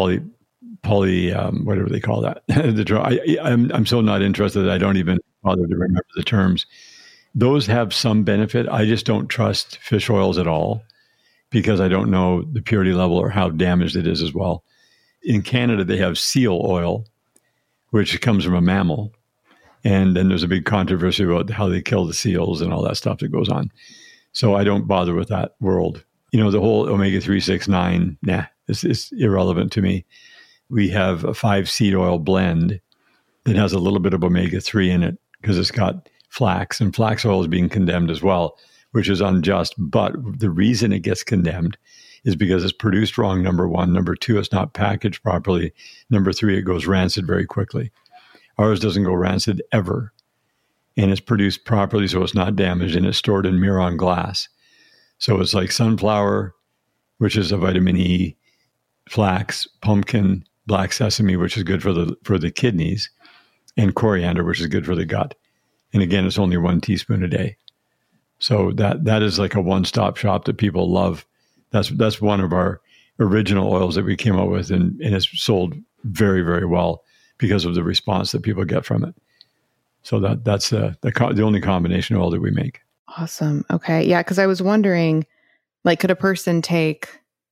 whatever they call that. I'm so not interested that I don't even bother to remember the terms. Those have some benefit. I just don't trust fish oils at all because I don't know the purity level or how damaged it is as well. In Canada, they have seal oil, which comes from a mammal. And then there's a big controversy about how they kill the seals and all that stuff that goes on. So I don't bother with that world. The whole omega-3, 6, 9, it's irrelevant to me. We have a 5 seed oil blend that has a little bit of omega-3 in it because it's got flax, and flax oil is being condemned as well, which is unjust. But the reason it gets condemned is because it's produced wrong, number one. Number two, it's not packaged properly. Number three, it goes rancid very quickly. Ours doesn't go rancid ever. And it's produced properly so it's not damaged, and it's stored in Miron glass. So it's like sunflower, which is a vitamin E, flax, pumpkin, black sesame, which is good for the kidneys, and coriander, which is good for the gut. And again, it's only 1 teaspoon a day. So that is like a one-stop shop that people love. That's one of our original oils that we came up with, and it's sold very, very well because of the response that people get from it. So that's the only combination oil that we make. Awesome. Okay. Yeah. Because I was wondering, like, could a person take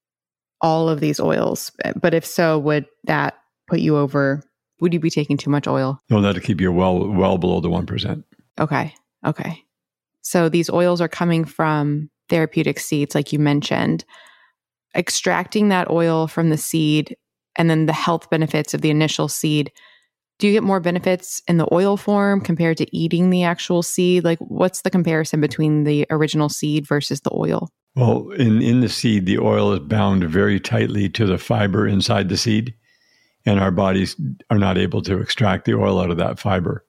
all of these oils? But if so, would that put you over? Would you be taking too much oil? No, that'll keep you well below the 1%. Okay. Okay. So these oils are coming from therapeutic seeds, like you mentioned. Extracting that oil from the seed and then the health benefits of the initial seed. Do you get more benefits in the oil form compared to eating the actual seed? Like, what's the comparison between the original seed versus the oil? Well, in the seed, the oil is bound very tightly to the fiber inside the seed, and our bodies are not able to extract the oil out of that fiber.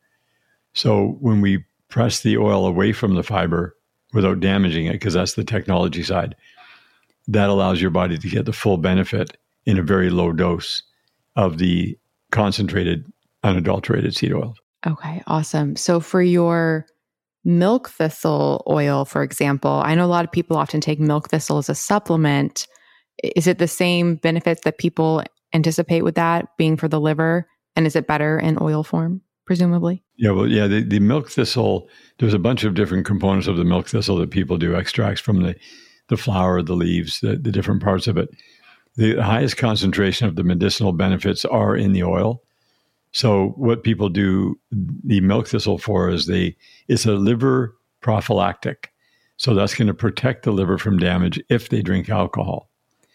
So when we press the oil away from the fiber without damaging it, because that's the technology side, that allows your body to get the full benefit in a very low dose of the concentrated, unadulterated seed oil. Okay, awesome. So for your milk thistle oil, for example, I know a lot of people often take milk thistle as a supplement. Is it the same benefits that people anticipate with that being for the liver? And is it better in oil form, presumably? Yeah, well, yeah, the milk thistle, there's a bunch of different components of the milk thistle that people do, extracts from the flower, the leaves, the different parts of it. The highest concentration of the medicinal benefits are in the oil. So what people do the milk thistle for is it's a liver prophylactic. So that's going to protect the liver from damage if they drink alcohol.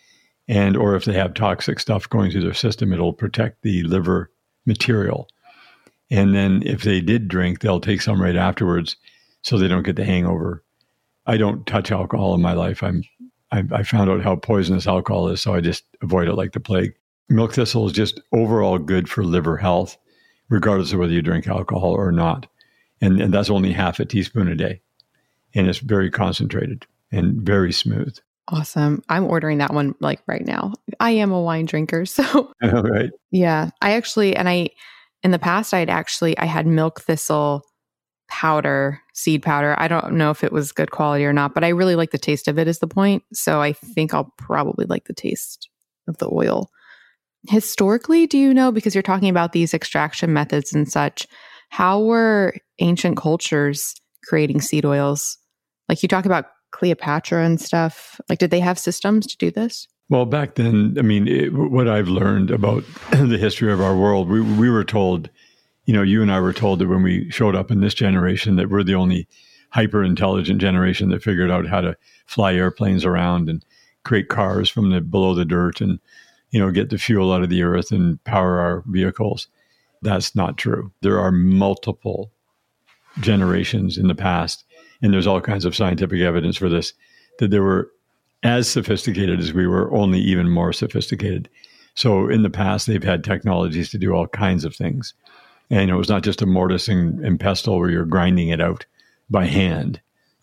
Or if they have toxic stuff going through their system, it'll protect the liver material. And then if they did drink, they'll take some right afterwards so they don't get the hangover. I don't touch alcohol in my life. I found out how poisonous alcohol is, so I just avoid it like the plague. Milk thistle is just overall good for liver health, regardless of whether you drink alcohol or not. And that's only half a teaspoon a day. And it's very concentrated and very smooth. Awesome. I'm ordering that one like right now. I am a wine drinker, so. Right. Yeah. In the past, I had milk thistle powder, seed powder. I don't know if it was good quality or not, but I really like the taste of it is the point. So I think I'll probably like the taste of the oil. Historically, do you know, because you're talking about these extraction methods and such, how were ancient cultures creating seed oils? Like you talk about Cleopatra and stuff. Like, did they have systems to do this? Well, back then, I mean, what I've learned about the history of our world, we were told, you and I were told that when we showed up in this generation that we're the only hyper-intelligent generation that figured out how to fly airplanes around and create cars from below the dirt and, get the fuel out of the earth and power our vehicles. That's not true. There are multiple generations in the past, and there's all kinds of scientific evidence for this, that they were as sophisticated as we were, only even more sophisticated. So in the past, they've had technologies to do all kinds of things. And it was not just a mortise and pestle where you're grinding it out by hand,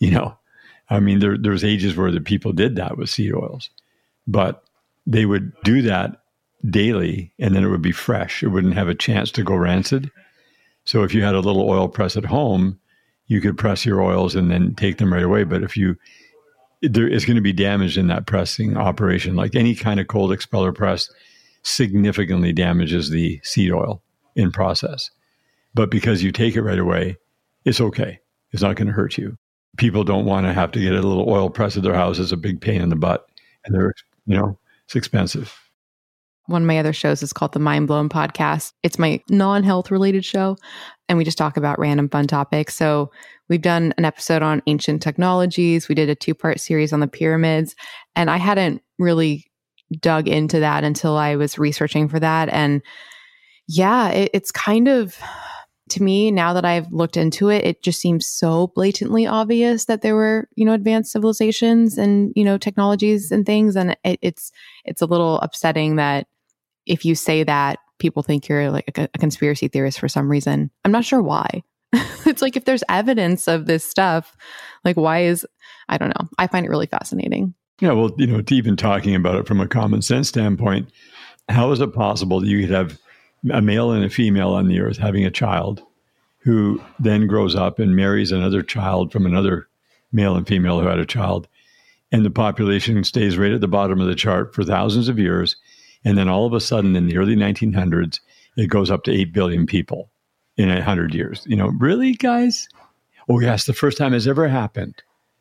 I mean, there's ages where the people did that with seed oils, but they would do that daily and then it would be fresh. It wouldn't have a chance to go rancid. So if you had a little oil press at home, you could press your oils and then take them right away. But it's going to be damaged in that pressing operation. Like any kind of cold expeller press significantly damages the seed oil in process. But because you take it right away, it's okay. It's not going to hurt you. People don't want to have to get a little oil press at their house. It's a big pain in the butt. And it's expensive. One of my other shows is called the Mind Blown Podcast. It's my non-health related show. And we just talk about random fun topics. So we've done an episode on ancient technologies. We did a 2-part series on the pyramids. And I hadn't really dug into that until I was researching for that. And yeah, it's kind of, to me, now that I've looked into it, it just seems so blatantly obvious that there were, advanced civilizations and, technologies and things. And it's a little upsetting that if you say that, people think you're like a conspiracy theorist for some reason. I'm not sure why. It's like, if there's evidence of this stuff, like I don't know. I find it really fascinating. Yeah, well, to even talking about it from a common sense standpoint, how is it possible that you could have a male and a female on the earth having a child who then grows up and marries another child from another male and female who had a child, and the population stays right at the bottom of the chart for thousands of years, and then all of a sudden in the early 1900s, it goes up to 8 billion people in 100 years. Really, guys? Oh, yes, the first time it's ever happened.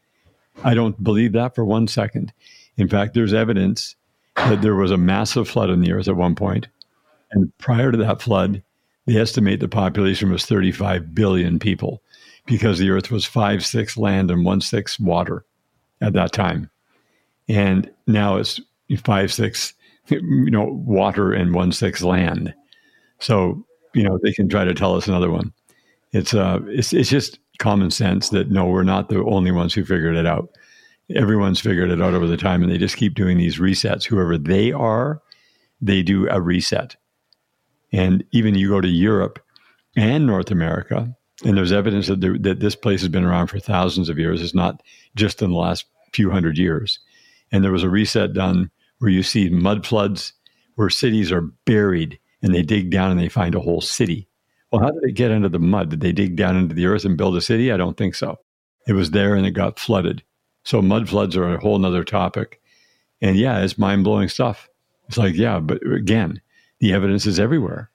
I don't believe that for 1 second. In fact, there's evidence that there was a massive flood on the earth at one point. And prior to that flood, they estimate the population was 35 billion people because the earth was 5/6 land and 1/6 water at that time. And now it's 5/6, water and 1/6 land. So, they can try to tell us another one. It's just common sense that no, we're not the only ones who figured it out. Everyone's figured it out over the time, and they just keep doing these resets. Whoever they are, they do a reset. And even you go to Europe and North America, and there's evidence that this place has been around for thousands of years. It's not just in the last few hundred years. And there was a reset done where you see mud floods where cities are buried, and they dig down and they find a whole city. Well, how did it get into the mud? Did they dig down into the earth and build a city? I don't think so. It was there and it got flooded. So mud floods are a whole nother topic. And yeah, it's mind-blowing stuff. It's like, yeah, but again, the evidence is everywhere,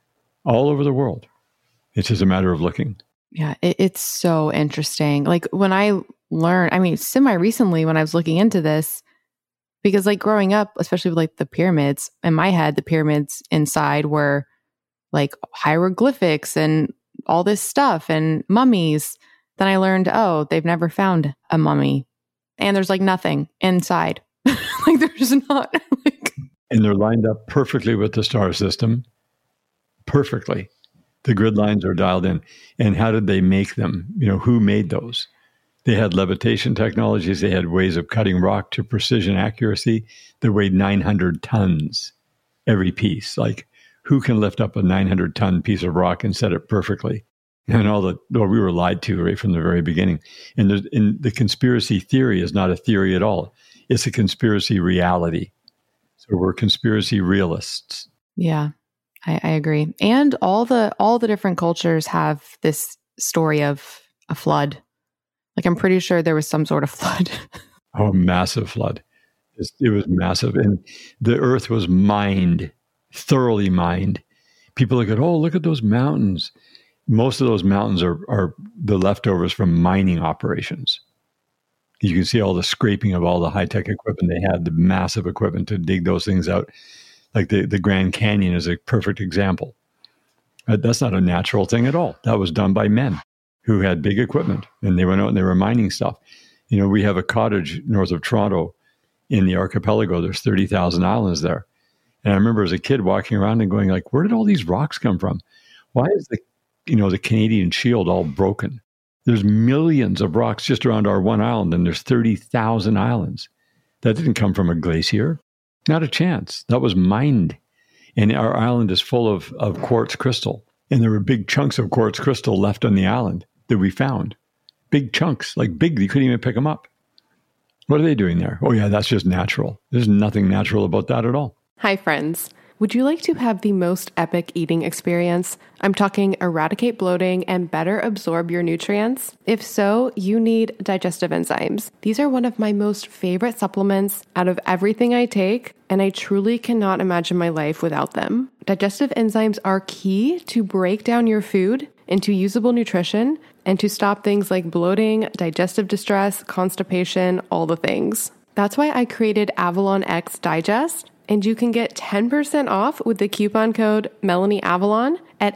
all over the world. It's just a matter of looking. Yeah, it's so interesting. Like when I learned, semi-recently when I was looking into this, because like growing up, especially with like the pyramids, in my head, the pyramids inside were like hieroglyphics and all this stuff and mummies. Then I learned, they've never found a mummy. And there's like nothing inside. Like there's not like... And they're lined up perfectly with the star system. Perfectly. The grid lines are dialed in. And how did they make them? Who made those? They had levitation technologies. They had ways of cutting rock to precision accuracy that weighed 900 tons every piece. Like, who can lift up a 900-ton piece of rock and set it perfectly? And we were lied to right from the very beginning. And the conspiracy theory is not a theory at all. It's a conspiracy reality. So we're conspiracy realists. Yeah, I agree. And all the different cultures have this story of a flood. Like I'm pretty sure there was some sort of flood. Oh, a massive flood. It was massive. And the earth was mined, thoroughly mined. People look at those mountains. Most of those mountains are the leftovers from mining operations. You can see all the scraping of all the high-tech equipment they had, the massive equipment to dig those things out. Like the Grand Canyon is a perfect example. That's not a natural thing at all. That was done by men who had big equipment, and they went out and they were mining stuff. We have a cottage north of Toronto in the archipelago. There's 30,000 islands there. And I remember as a kid walking around and going like, where did all these rocks come from? Why is the Canadian Shield all broken? There's millions of rocks just around our one island, and there's 30,000 islands. That didn't come from a glacier. Not a chance. That was mined. And our island is full of quartz crystal. And there were big chunks of quartz crystal left on the island that we found. Big chunks, like big, you couldn't even pick them up. What are they doing there? Oh yeah, that's just natural. There's nothing natural about that at all. Hi friends. Would you like to have the most epic eating experience? I'm talking eradicate bloating and better absorb your nutrients. If so, you need digestive enzymes. These are one of my most favorite supplements out of everything I take, and I truly cannot imagine my life without them. Digestive enzymes are key to break down your food into usable nutrition and to stop things like bloating, digestive distress, constipation, all the things. That's why I created Avalon X Digest. And you can get 10% off with the coupon code MelanieAvalon at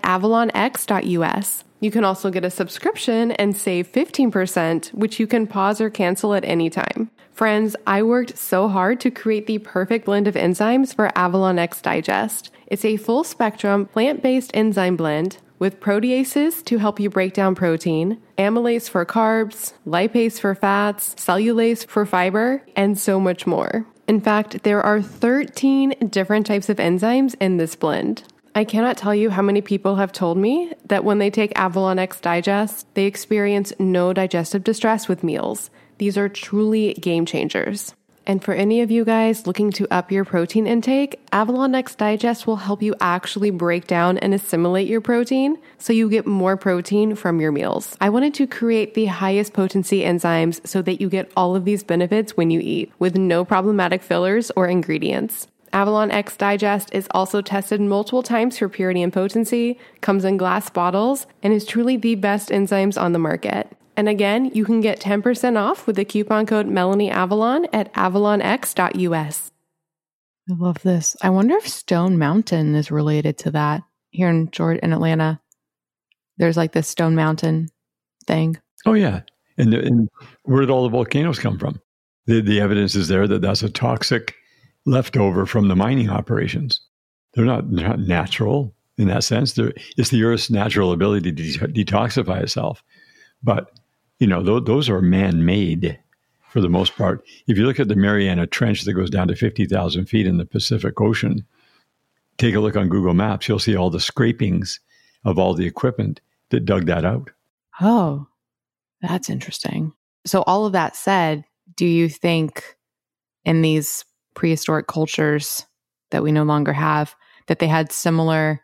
avalonx.us. You can also get a subscription and save 15%, which you can pause or cancel at any time. Friends, I worked so hard to create the perfect blend of enzymes for Avalon X Digest. It's a full-spectrum, plant-based enzyme blend with proteases to help you break down protein, amylase for carbs, lipase for fats, cellulase for fiber, and so much more. In fact, there are 13 different types of enzymes in this blend. I cannot tell you how many people have told me that when they take Avalon X Digest, they experience no digestive distress with meals. These are truly game changers. And for any of you guys looking to up your protein intake, Avalon X Digest will help you actually break down and assimilate your protein so you get more protein from your meals. I wanted to create the highest potency enzymes so that you get all of these benefits when you eat, with no problematic fillers or ingredients. Avalon X Digest is also tested multiple times for purity and potency, comes in glass bottles, and is truly the best enzymes on the market. And again, you can get 10% off with the coupon code MelanieAvalon at avalonx.us. I love this. I wonder if Stone Mountain is related to that. Here in Atlanta, there's like this Stone Mountain thing. Oh, yeah. And where did all the volcanoes come from? The evidence is there that that's a toxic leftover from the mining operations. They're not natural in that sense. It's the Earth's natural ability to detoxify itself. But, those are man-made for the most part. If you look at the Mariana Trench that goes down to 50,000 feet in the Pacific Ocean, take a look on Google Maps, you'll see all the scrapings of all the equipment that dug that out. Oh, that's interesting. So all of that said, do you think in these prehistoric cultures that we no longer have, that they had similar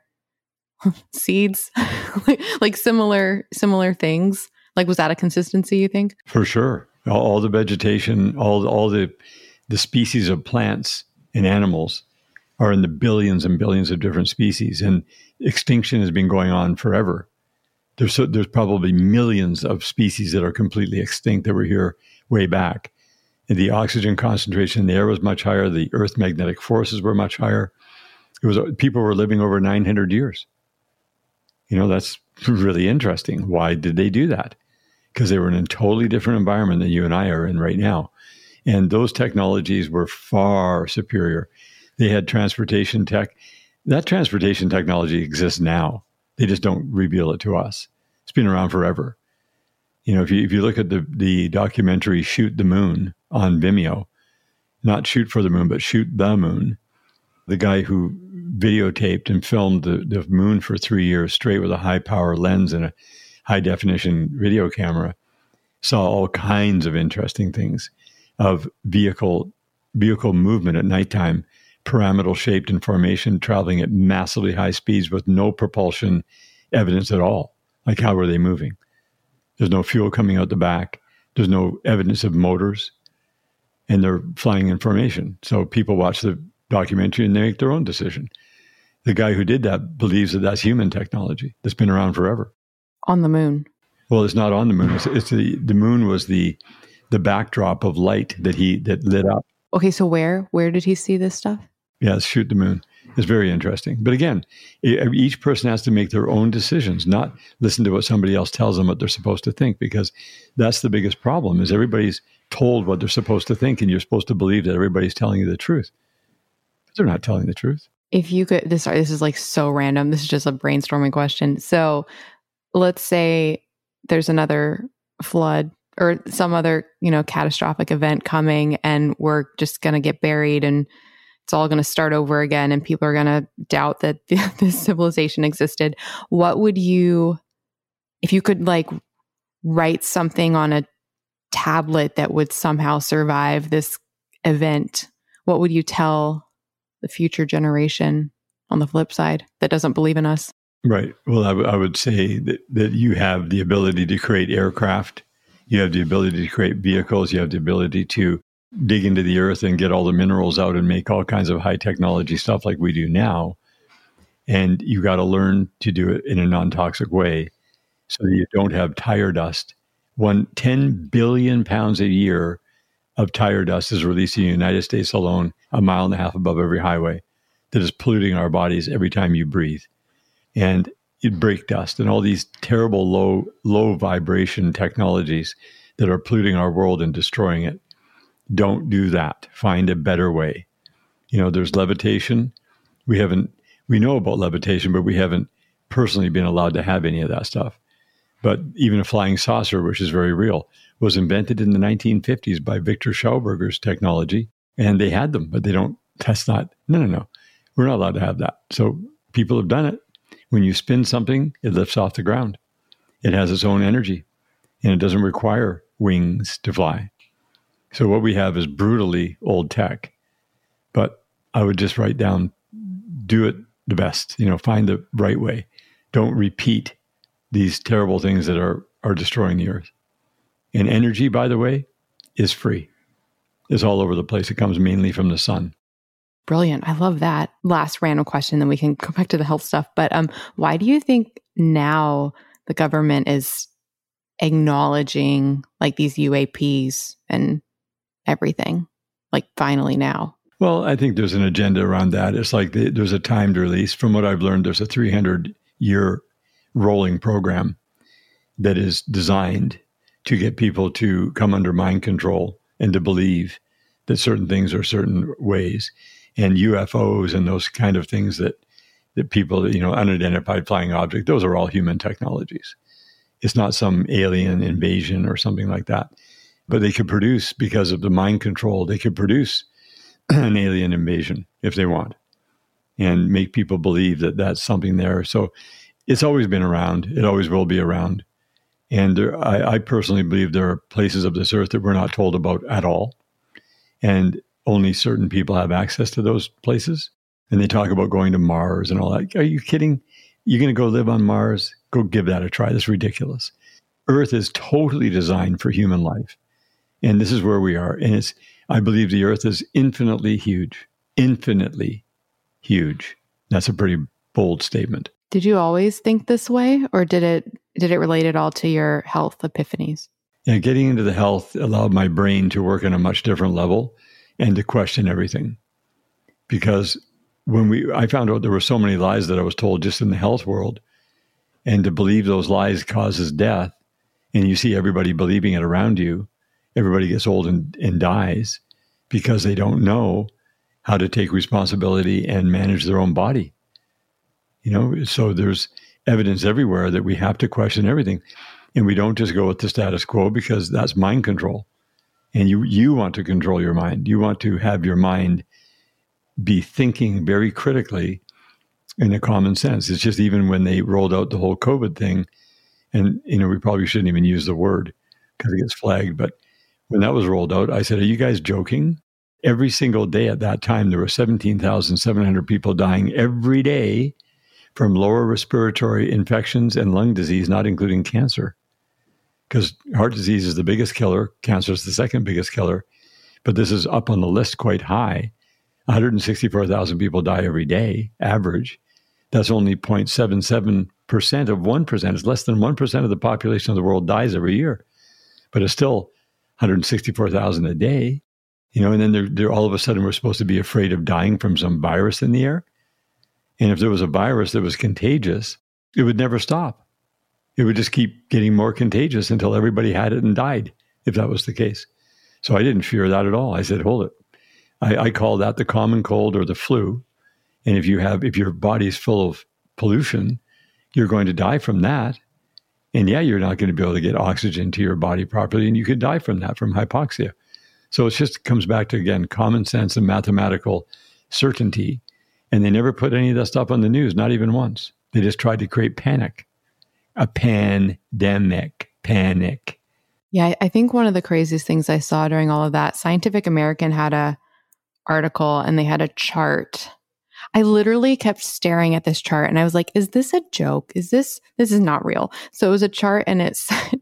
seeds, like similar things? Like, was that a consistency, you think? For sure. All the vegetation, all the species of plants and animals are in the billions and billions of different species. And extinction has been going on forever. There's probably millions of species that are completely extinct that were here way back. And the oxygen concentration in the air was much higher. The Earth's magnetic forces were much higher. People were living over 900 years. That's really interesting. Why did they do that? Because they were in a totally different environment than you and I are in right now. And those technologies were far superior. They had transportation tech. That transportation technology exists now. They just don't reveal it to us. It's been around forever. If you look at the documentary Shoot the Moon on Vimeo, not Shoot for the Moon, but Shoot the Moon, the guy who videotaped and filmed the moon for 3 years straight with a high-power lens and a high-definition video camera, saw all kinds of interesting things of vehicle movement at nighttime, pyramidal shaped in formation, traveling at massively high speeds with no propulsion evidence at all. Like, how were they moving? There's no fuel coming out the back. There's no evidence of motors. And they're flying in formation. So people watch the documentary and they make their own decision. The guy who did that believes that that's human technology that's been around forever. On the moon. Well, it's not on the moon. It's the moon was the backdrop of light that lit up. Okay, so where did he see this stuff? Yeah, Shoot the Moon. It's very interesting. But again, each person has to make their own decisions, not listen to what somebody else tells them what they're supposed to think, because that's the biggest problem is everybody's told what they're supposed to think, and you're supposed to believe that everybody's telling you the truth. But they're not telling the truth. If you could, this is like so random. This is just a brainstorming question. So let's say there's another flood or some other, catastrophic event coming, and we're just going to get buried and it's all going to start over again, and people are going to doubt that this civilization existed. What would you, if you could write something on a tablet that would somehow survive this event, what would you tell the future generation on the flip side that doesn't believe in us? Right. Well, I would say that you have the ability to create aircraft. You have the ability to create vehicles. You have the ability to dig into the earth and get all the minerals out and make all kinds of high technology stuff like we do now. And you got to learn to do it in a non-toxic way so that you don't have tire dust. 10 billion pounds a year of tire dust is released in the United States alone, 1.5 miles above every highway, that is polluting our bodies every time you breathe. And brake dust and all these terrible low vibration technologies that are polluting our world and destroying it. Don't do that. Find a better way. There's levitation. We know about levitation, but we haven't personally been allowed to have any of that stuff. But even a flying saucer, which is very real, was invented in the 1950s by Victor Schauberger's technology. And they had them, but no. We're not allowed to have that. So people have done it. When you spin something, it lifts off the ground. It has its own energy, and it doesn't require wings to fly. So what we have is brutally old tech. But I would just write down, do it the best, find the right way. Don't repeat these terrible things that are destroying the earth. And energy, by the way, is free. It's all over the place. It comes mainly from the sun. Brilliant. I love that. Last random question, then we can go back to the health stuff. But why do you think now the government is acknowledging like these UAPs and everything, like finally now? Well, I think there's an agenda around that. It's like there's a timed release. From what I've learned, there's a 300-year rolling program that is designed to get people to come under mind control and to believe that certain things are certain ways. And UFOs and those kind of things that people, unidentified flying object, those are all human technologies. It's not some alien invasion or something like that. But they could produce, because of the mind control, they could produce an alien invasion if they want and make people believe that that's something there. So it's always been around. It always will be around. And I personally believe there are places of this earth that we're not told about at all. And only certain people have access to those places. And they talk about going to Mars and all that. Are you kidding? You're going to go live on Mars? Go give that a try. That's ridiculous. Earth is totally designed for human life. And this is where we are. And I believe the earth is infinitely huge. Infinitely huge. That's a pretty bold statement. Did you always think this way, or did it relate at all to your health epiphanies? Yeah, getting into the health allowed my brain to work on a much different level and to question everything. Because I found out there were so many lies that I was told just in the health world, and to believe those lies causes death, and you see everybody believing it around you, everybody gets old and dies because they don't know how to take responsibility and manage their own body. So there's evidence everywhere that we have to question everything. And we don't just go with the status quo, because that's mind control. And you want to control your mind. You want to have your mind be thinking very critically in a common sense. It's just, even when they rolled out the whole COVID thing, and, we probably shouldn't even use the word because it gets flagged. But when that was rolled out, I said, are you guys joking? Every single day at that time, there were 17,700 people dying every day from lower respiratory infections and lung disease, not including cancer. Because heart disease is the biggest killer, cancer is the second biggest killer, but this is up on the list quite high. 164,000 people die every day, average. That's only 0.77% of 1%. It's less than 1% of the population of the world dies every year, but it's still 164,000 a day. And then they're all of a sudden we're supposed to be afraid of dying from some virus in the air. And if there was a virus that was contagious, it would never stop. It would just keep getting more contagious until everybody had it and died, if that was the case. So I didn't fear that at all. I said, hold it. I call that the common cold or the flu. And if your body is full of pollution, you're going to die from that. And yeah, you're not going to be able to get oxygen to your body properly. And you could die from that, from hypoxia. So it just comes back to, again, common sense and mathematical certainty. And they never put any of that stuff on the news, not even once. They just tried to create panic. A pandemic. Panic. Yeah, I think one of the craziest things I saw during all of that, Scientific American had a article and they had a chart. I literally kept staring at this chart and I was like, is this a joke? This is not real. So it was a chart and it said,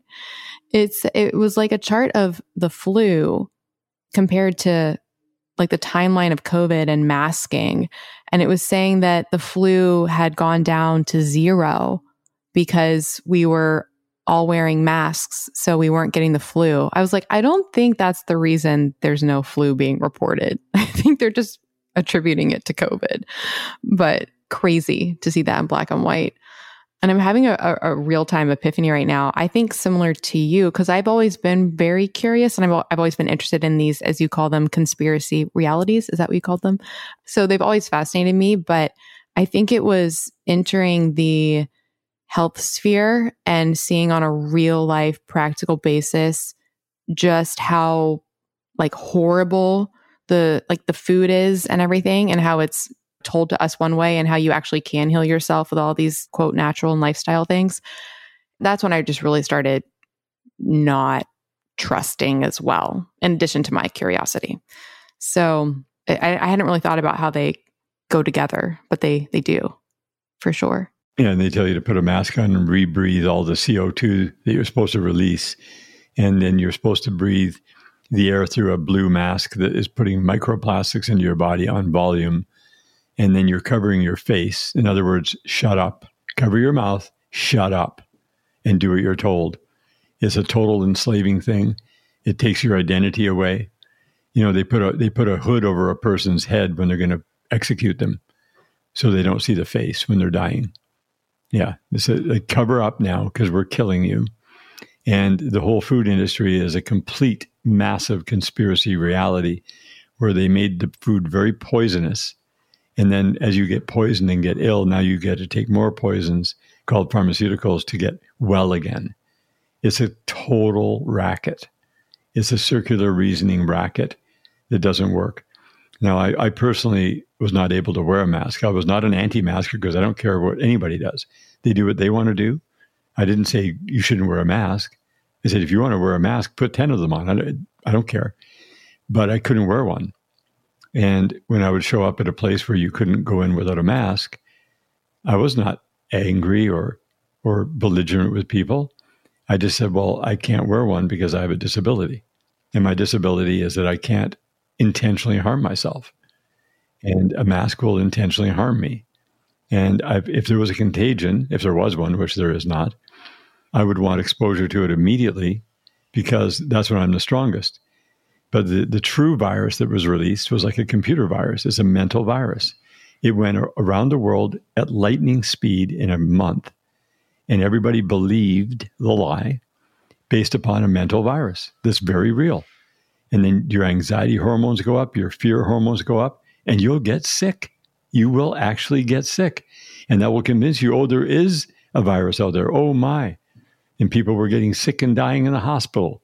it was like a chart of the flu compared to like the timeline of COVID and masking. And it was saying that the flu had gone down to 0 because we were all wearing masks, so we weren't getting the flu. I was like, I don't think that's the reason there's no flu being reported. I think they're just attributing it to COVID. But crazy to see that in black and white. And I'm having a real-time epiphany right now. I think similar to you, because I've always been very curious and I've always been interested in these, as you call them, conspiracy realities. Is that what you called them? So they've always fascinated me, but I think it was entering the health sphere and seeing on a real life practical basis just how like horrible the food is and everything, and how it's told to us one way and how you actually can heal yourself with all these quote natural and lifestyle things. That's when I just really started not trusting as well, in addition to my curiosity. So I hadn't really thought about how they go together, but they do for sure. Yeah, and they tell you to put a mask on and rebreathe all the CO2 that you're supposed to release. And then you're supposed to breathe the air through a blue mask that is putting microplastics into your body on volume. And then you're covering your face. In other words, shut up. Cover your mouth, shut up, and do what you're told. It's a total enslaving thing. It takes your identity away. They put a hood over a person's head when they're going to execute them, so they don't see the face when they're dying. Yeah, it's a cover up now because we're killing you. And the whole food industry is a complete, massive conspiracy reality where they made the food very poisonous. And then as you get poisoned and get ill, now you get to take more poisons called pharmaceuticals to get well again. It's a total racket. It's a circular reasoning racket that doesn't work. Now, I personally was not able to wear a mask. I was not an anti-masker because I don't care what anybody does. They do what they want to do. I didn't say you shouldn't wear a mask. I said, if you want to wear a mask, put 10 of them on. I don't care. But I couldn't wear one. And when I would show up at a place where you couldn't go in without a mask, I was not angry or belligerent with people. I just said, well, I can't wear one because I have a disability. And my disability is that I can't intentionally harm myself. And a mask will intentionally harm me. And if there was a contagion, if there was one, which there is not, I would want exposure to it immediately because that's when I'm the strongest. But the true virus that was released was like a computer virus. It's a mental virus. It went around the world at lightning speed in a month. And everybody believed the lie based upon a mental virus that's very real. And then your anxiety hormones go up, your fear hormones go up, and you'll get sick. You will actually get sick. And that will convince you, oh, there is a virus out there. Oh, my. And people were getting sick and dying in the hospital.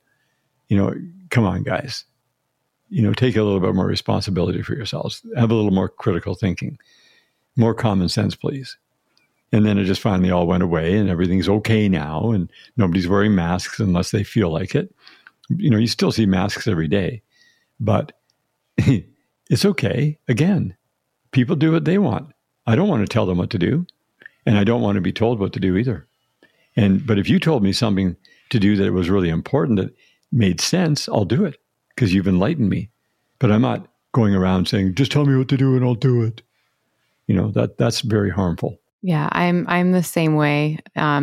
Come on, guys. Take a little bit more responsibility for yourselves. Have a little more critical thinking. More common sense, please. And then it just finally all went away and everything's okay now. And nobody's wearing masks unless they feel like it. You still see masks every day. But it's okay. Again, people do what they want. I don't want to tell them what to do. And I don't want to be told what to do either. But if you told me something to do that was really important, that made sense, I'll do it because you've enlightened me. But I'm not going around saying, just tell me what to do and I'll do it. That's very harmful. Yeah, I'm the same way.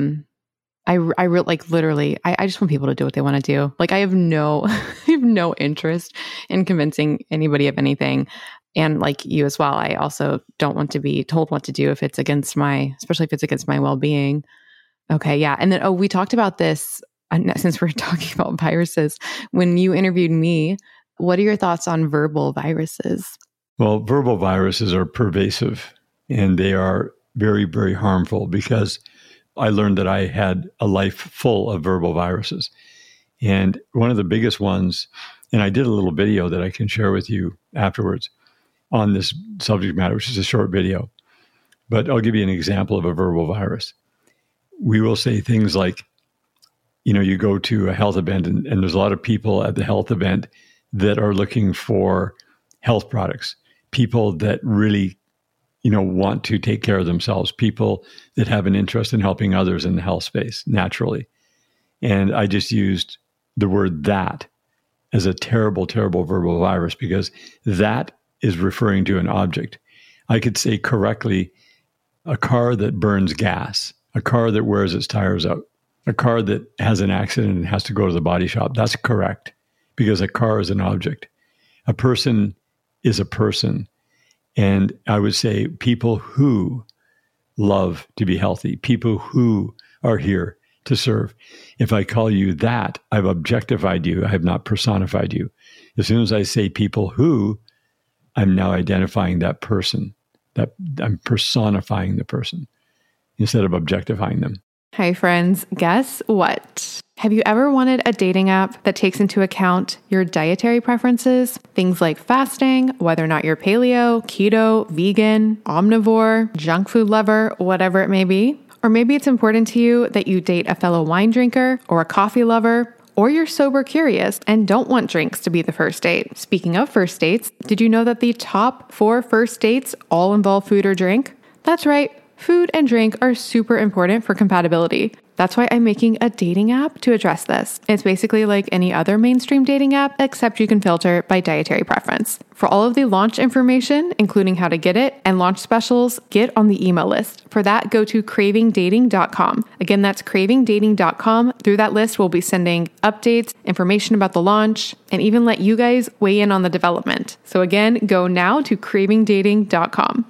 I literally, I just want people to do what they want to do. Like I have no interest in convincing anybody of anything. And like you as well, I also don't want to be told what to do if it's against especially if it's against my well-being. Okay, yeah. And then, we talked about this, since we're talking about viruses, when you interviewed me, what are your thoughts on verbal viruses? Well, verbal viruses are pervasive and they are very, very harmful because I learned that I had a life full of verbal viruses. And one of the biggest ones, and I did a little video that I can share with you afterwards on this subject matter, which is a short video. But I'll give you an example of a verbal virus. We will say things like, you go to a health event and there's a lot of people at the health event that are looking for health products, people that really want to take care of themselves, people that have an interest in helping others in the health space naturally. And I just used the word that as a terrible, terrible verbal virus because that is referring to an object. I could say correctly, a car that burns gas, a car that wears its tires out, a car that has an accident and has to go to the body shop. That's correct because a car is an object. A person is a person. And I would say people who love to be healthy, people who are here to serve. If I call you that, I've objectified you. I have not personified you. As soon as I say people who, I'm now identifying that person, that I'm personifying the person instead of objectifying them. Hi, friends. Guess what? Have you ever wanted a dating app that takes into account your dietary preferences? Things like fasting, whether or not you're paleo, keto, vegan, omnivore, junk food lover, whatever it may be. Or maybe it's important to you that you date a fellow wine drinker or a coffee lover, or you're sober curious and don't want drinks to be the first date. Speaking of first dates, did you know that the top 4 first dates all involve food or drink? That's right. Food and drink are super important for compatibility. That's why I'm making a dating app to address this. It's basically like any other mainstream dating app, except you can filter by dietary preference. For all of the launch information, including how to get it and launch specials, get on the email list. For that, go to cravingdating.com. Again, that's cravingdating.com. Through that list, we'll be sending updates, information about the launch, and even let you guys weigh in on the development. So again, go now to cravingdating.com.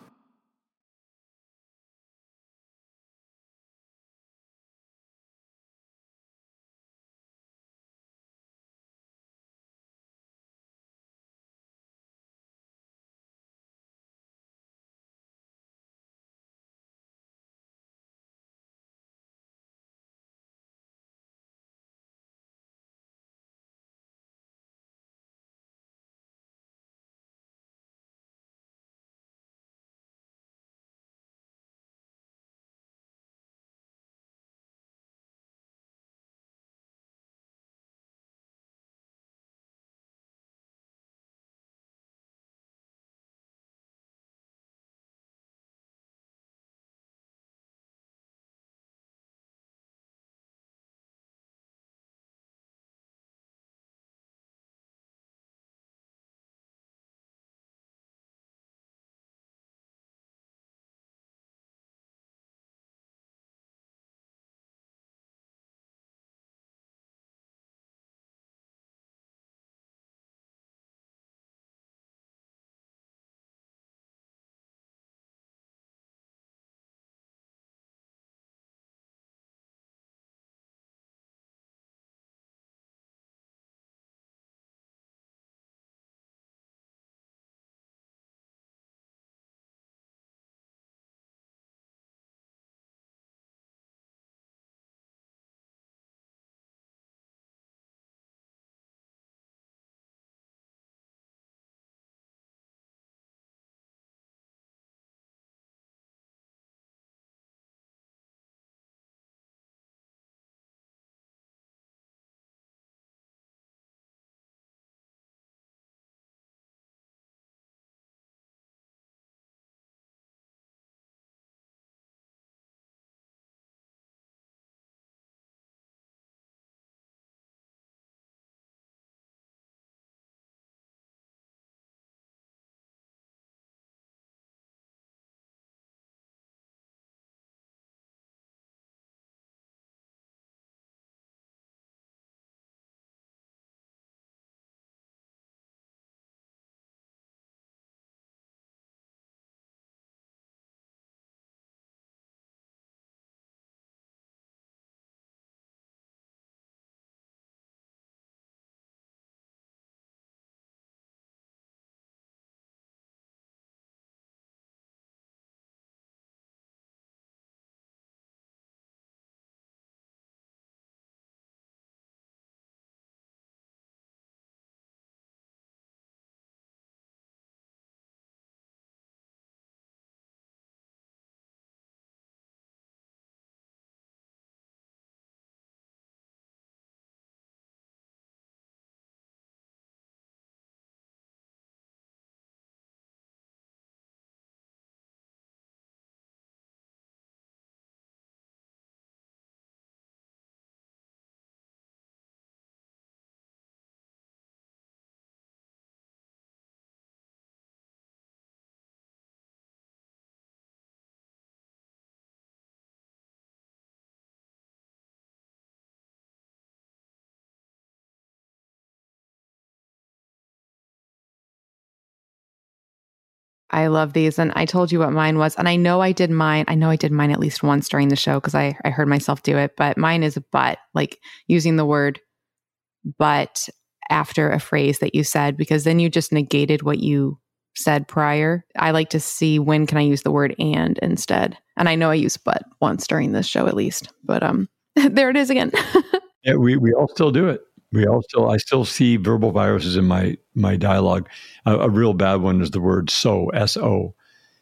I love these. And I told you what mine was. And I know I did mine. I know I did mine at least once during the show because I heard myself do it. But mine is but, like using the word but after a phrase that you said, because then you just negated what you said prior. I like to see when can I use the word and instead. And I know I used but once during this show at least. But there it is again. Yeah, we all still do it. I still see verbal viruses in my dialogue. A real bad one is the word so, S-O.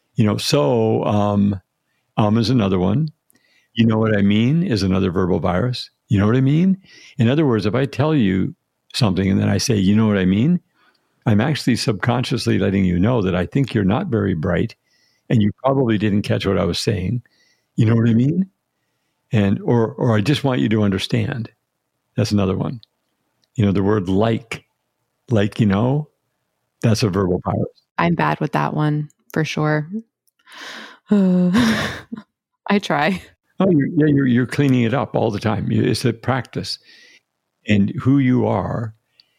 Is another one. You know what I mean is another verbal virus. You know what I mean? In other words, if I tell you something and then I say, you know what I mean? I'm actually subconsciously letting you know that I think you're not very bright and you probably didn't catch what I was saying. You know what I mean? And, or I just want you to understand. That's another one. The word like, that's a verbal power. I'm bad with that one for sure. I try. Oh, you're cleaning it up all the time. It's a practice. And who you are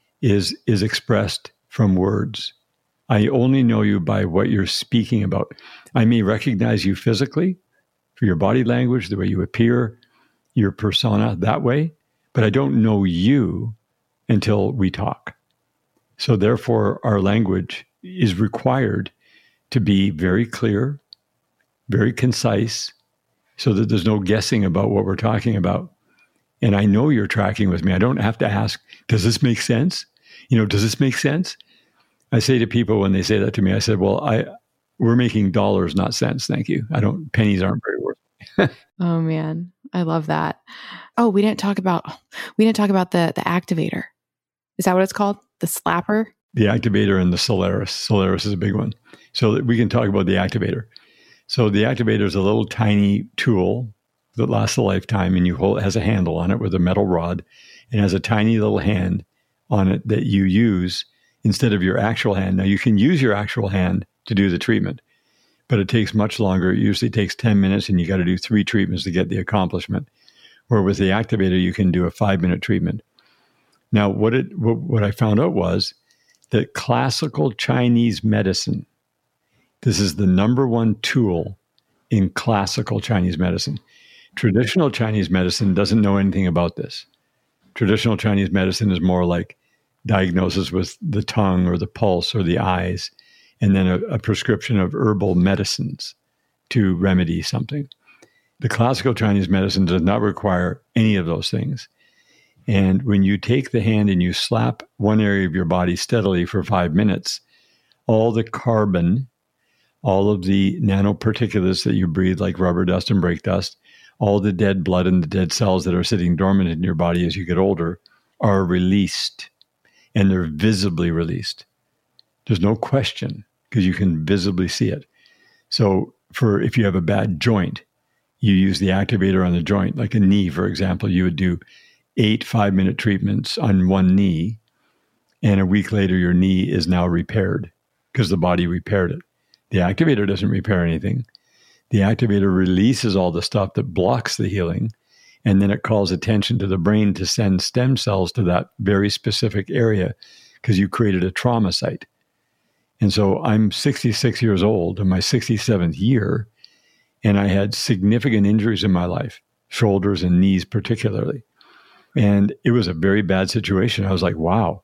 is expressed from words. I only know you by what you're speaking about. I may recognize you physically for your body language, the way you appear, your persona that way, but I don't know you until we talk. So therefore, our language is required to be very clear, very concise, so that there's no guessing about what we're talking about. And I know you're tracking with me. I don't have to ask, does this make sense? Does this make sense? I say to people when they say that to me, I said, well, we're making dollars, not cents. Thank you. Pennies aren't very worth. Oh man, I love that. Oh, we didn't talk about the activator. Is that what it's called? The slapper? The activator and the Solaris. Solaris is a big one. So we can talk about the activator. So the activator is a little tiny tool that lasts a lifetime, and it has a handle on it with a metal rod, and has a tiny little hand on it that you use instead of your actual hand. Now, you can use your actual hand to do the treatment, but it takes much longer. It usually takes 10 minutes, and you got to do 3 treatments to get the accomplishment. Where with the activator, you can do a 5-minute treatment. Now, what I found out was that classical Chinese medicine, this is the number one tool in classical Chinese medicine. Traditional Chinese medicine doesn't know anything about this. Traditional Chinese medicine is more like diagnosis with the tongue or the pulse or the eyes, and then a prescription of herbal medicines to remedy something. The classical Chinese medicine does not require any of those things. And when you take the hand and you slap one area of your body steadily for 5 minutes, all the carbon, all of the nanoparticulates that you breathe, like rubber dust and brake dust, all the dead blood and the dead cells that are sitting dormant in your body as you get older, are released. And they're visibly released. There's no question, because you can visibly see it. So if you have a bad joint, you use the activator on the joint, like a knee, for example. You would do 8 5-minute treatments on one knee, and a week later, your knee is now repaired because the body repaired it. The activator doesn't repair anything. The activator releases all the stuff that blocks the healing, and then it calls attention to the brain to send stem cells to that very specific area because you created a trauma site. And so I'm 66 years old in my 67th year, and I had significant injuries in my life, shoulders and knees particularly. And it was a very bad situation. I was like, wow,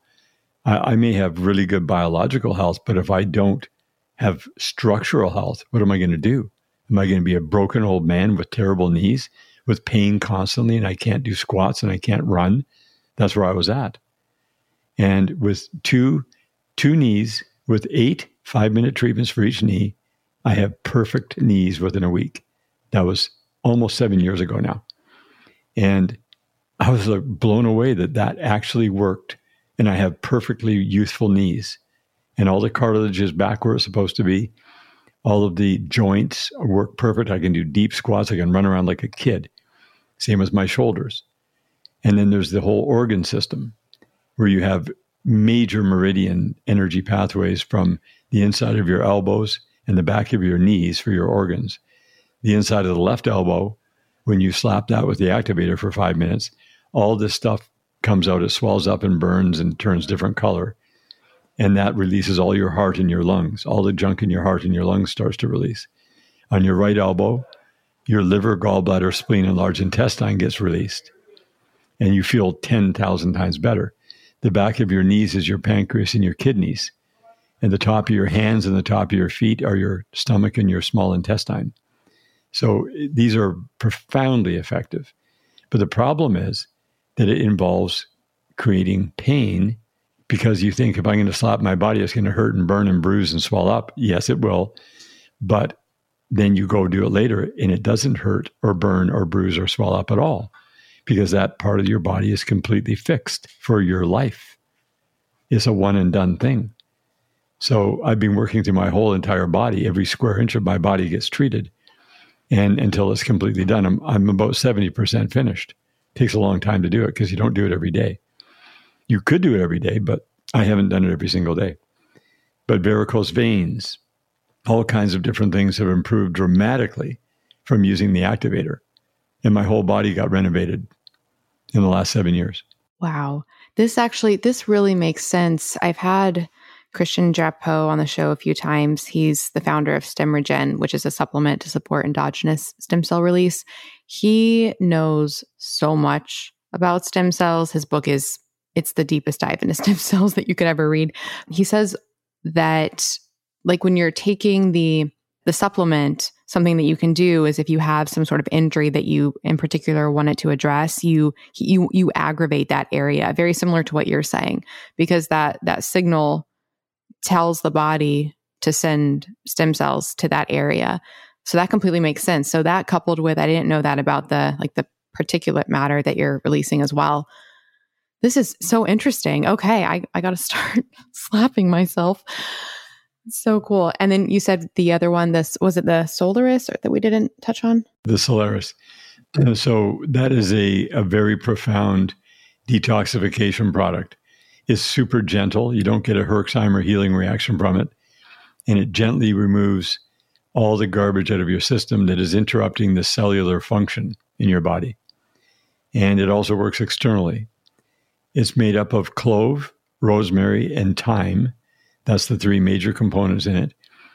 I may have really good biological health, but if I don't have structural health, what am I going to do? Am I going to be a broken old man with terrible knees, with pain constantly, and I can't do squats and I can't run? That's where I was at. And with two knees, with 8 5-minute treatments for each knee, I have perfect knees within a week. That was almost 7 years ago now. And I was blown away that actually worked. And I have perfectly youthful knees. And all the cartilage is back where it's supposed to be. All of the joints work perfect. I can do deep squats. I can run around like a kid. Same as my shoulders. And then there's the whole organ system where you have major meridian energy pathways from the inside of your elbows and the back of your knees for your organs. The inside of the left elbow, when you slap that with the activator for 5 minutes, all this stuff comes out. It swells up and burns and turns different color. And that releases all your heart and your lungs. All the junk in your heart and your lungs starts to release. On your right elbow, your liver, gallbladder, spleen, and large intestine gets released. And you feel 10,000 times better. The back of your knees is your pancreas and your kidneys. And the top of your hands and the top of your feet are your stomach and your small intestine. So these are profoundly effective. But the problem is that it involves creating pain, because you think, if I'm going to slap my body, it's going to hurt and burn and bruise and swell up. Yes, it will. But then you go do it later and it doesn't hurt or burn or bruise or swell up at all, because that part of your body is completely fixed for your life. It's a one and done thing. So I've been working through my whole entire body. Every square inch of my body gets treated. and until it's completely done. I'm about 70% finished. It takes a long time to do it because you don't do it every day. You could do it every day, but I haven't done it every single day. But varicose veins, all kinds of different things have improved dramatically from using the activator. And my whole body got renovated in the last 7 years. Wow. This really makes sense. I've had Christian Drapeau on the show a few times. He's the founder of StemRegen, which is a supplement to support endogenous stem cell release. He knows so much about stem cells. His book it's the deepest dive into stem cells that you could ever read. He says that like when you're taking the supplement, something that you can do is if you have some sort of injury that you in particular want it to address, you aggravate that area, very similar to what you're saying, because that signal tells the body to send stem cells to that area. So that completely makes sense. So that coupled with, I didn't know that about the particulate matter that you're releasing as well. This is so interesting. Okay, I got to start slapping myself. So cool. And then you said the other one, was it the Solaris that we didn't touch on? The Solaris. So that is a very profound detoxification product. It's super gentle. You don't get a Herxheimer healing reaction from it. And it gently removes all the garbage out of your system that is interrupting the cellular function in your body. And it also works externally. It's made up of clove, rosemary, and thyme. That's the three major components in it.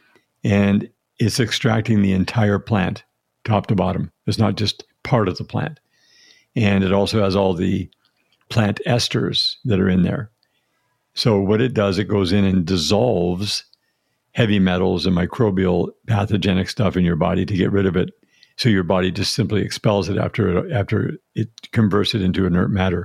And it's extracting the entire plant, top to bottom. It's not just part of the plant. And it also has all the plant esters that are in there. So what it does, it goes in and dissolves heavy metals and microbial pathogenic stuff in your body to get rid of it. So your body just simply expels it after it converts it into inert matter.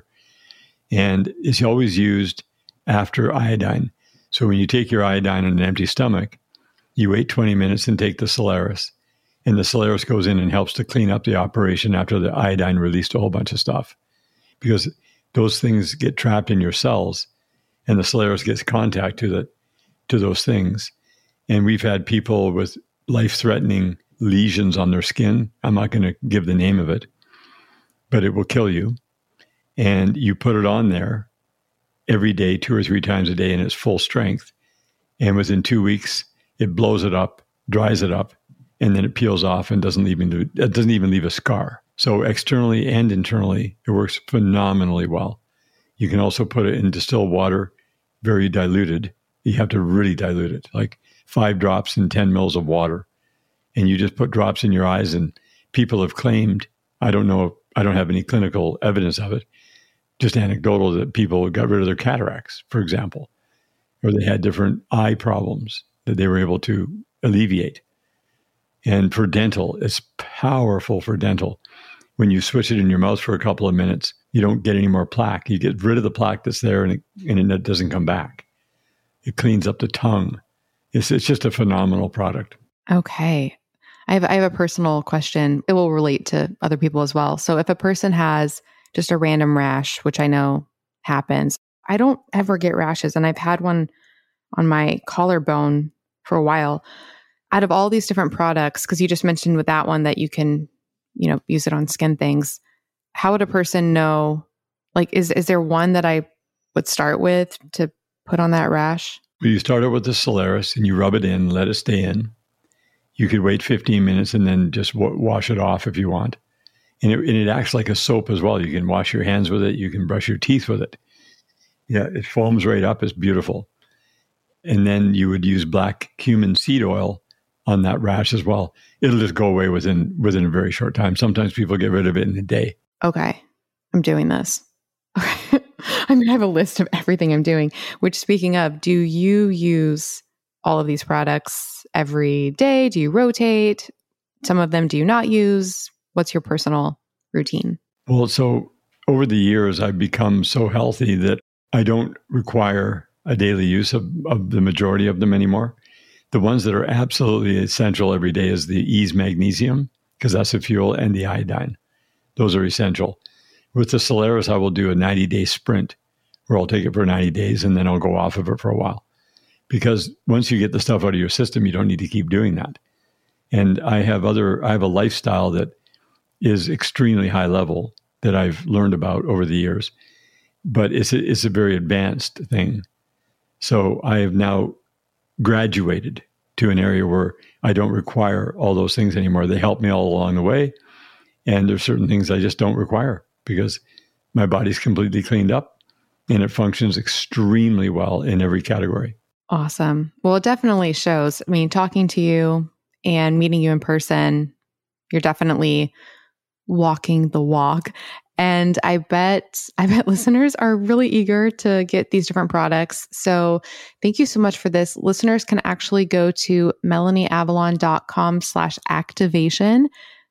And it's always used after iodine. So when you take your iodine on an empty stomach, you wait 20 minutes and take the Solaris. And the Solaris goes in and helps to clean up the operation after the iodine released a whole bunch of stuff. Because those things get trapped in your cells, and the Solaris gets contact to those things. And we've had people with life-threatening lesions on their skin. I'm not going to give the name of it, but it will kill you. And you put it on there every day, 2 or 3 times a day, in its full strength. And within 2 weeks, it blows it up, dries it up, and then it peels off and doesn't even leave a scar. So externally and internally, it works phenomenally well. You can also put it in distilled water, very diluted. You have to really dilute it, like 5 drops in 10 mils of water. And you just put drops in your eyes, and people have claimed, I don't know, I don't have any clinical evidence of it, just anecdotal, that people got rid of their cataracts, for example, or they had different eye problems that they were able to alleviate. And for dental, it's powerful for dental. When you switch it in your mouth for a couple of minutes, you don't get any more plaque. You get rid of the plaque that's there, and it doesn't come back. It cleans up the tongue. It's just a phenomenal product. Okay. I have a personal question. It will relate to other people as well. So if a person has just a random rash, which I know happens, I don't ever get rashes. And I've had one on my collarbone for a while. Out of all these different products, because you just mentioned with that one that you can, use it on skin things, how would a person know, like, is there one that I would start with to put on that rash? Well, you start out with the Solaris and you rub it in, let it stay in. You could wait 15 minutes and then just wash it off if you want. And it acts like a soap as well. You can wash your hands with it. You can brush your teeth with it. Yeah, it foams right up. It's beautiful. And then you would use black cumin seed oil on that rash as well. It'll just go away within a very short time. Sometimes people get rid of it in a day. Okay, I'm doing this. I have a list of everything I'm doing, which, speaking of, do you use all of these products every day? Do you rotate? Some of them do you not use? What's your personal routine? Well, so over the years, I've become so healthy that I don't require a daily use of the majority of them anymore. The ones that are absolutely essential every day is the Ease Magnesium, because that's a fuel, and the iodine. Those are essential. With the Solaris, I will do a 90-day sprint where I'll take it for 90 days and then I'll go off of it for a while. Because once you get the stuff out of your system, you don't need to keep doing that. And I have a lifestyle that is extremely high level that I've learned about over the years, but it's a very advanced thing. So I have now graduated to an area where I don't require all those things anymore. They help me all along the way. And there's certain things I just don't require because my body's completely cleaned up and it functions extremely well in every category. Awesome. Well, it definitely shows. I mean, talking to you and meeting you in person, you're definitely walking the walk. And I bet listeners are really eager to get these different products. So thank you so much for this. Listeners can actually go to melanieavalon.com/activation,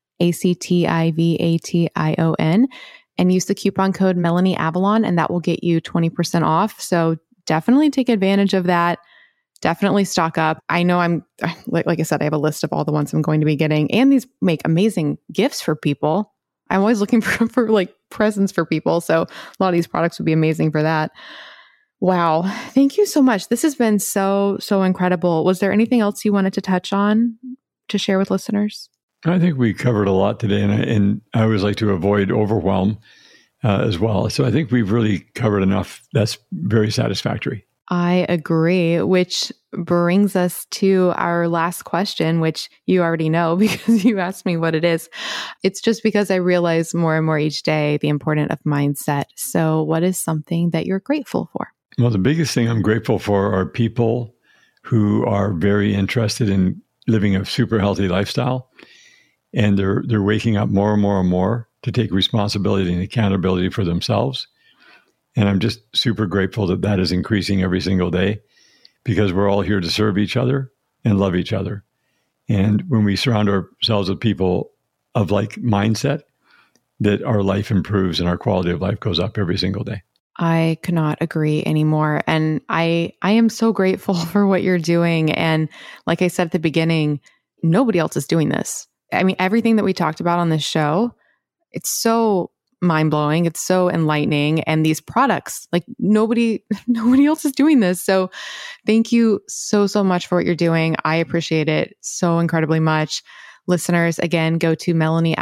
ACTIVATION, and use the coupon code MelanieAvalon, and that will get you 20% off. So definitely take advantage of that. Definitely stock up. I know I'm, like I said, I have a list of all the ones I'm going to be getting, and these make amazing gifts for people. I'm always looking for like presents for people. So a lot of these products would be amazing for that. Wow. Thank you so much. This has been so incredible. Was there anything else you wanted to touch on to share with listeners? I think we covered a lot today, and I always like to avoid overwhelm as well. So I think we've really covered enough. That's very satisfactory. I agree, which brings us to our last question, which you already know because you asked me what it is. It's just because I realize more and more each day the importance of mindset. So what is something that you're grateful for? Well, the biggest thing I'm grateful for are people who are very interested in living a super healthy lifestyle. And they're waking up more and more and more to take responsibility and accountability for themselves. And I'm just super grateful that that is increasing every single day because we're all here to serve each other and love each other. And when we surround ourselves with people of like mindset, that our life improves and our quality of life goes up every single day. I cannot agree anymore. And I am so grateful for what you're doing. And like I said at the beginning, nobody else is doing this. I mean, everything that we talked about on this show, it's so mind-blowing. It's so enlightening. And these products, like nobody else is doing this. So thank you so much for what you're doing. I appreciate it so incredibly much. Listeners, again, go to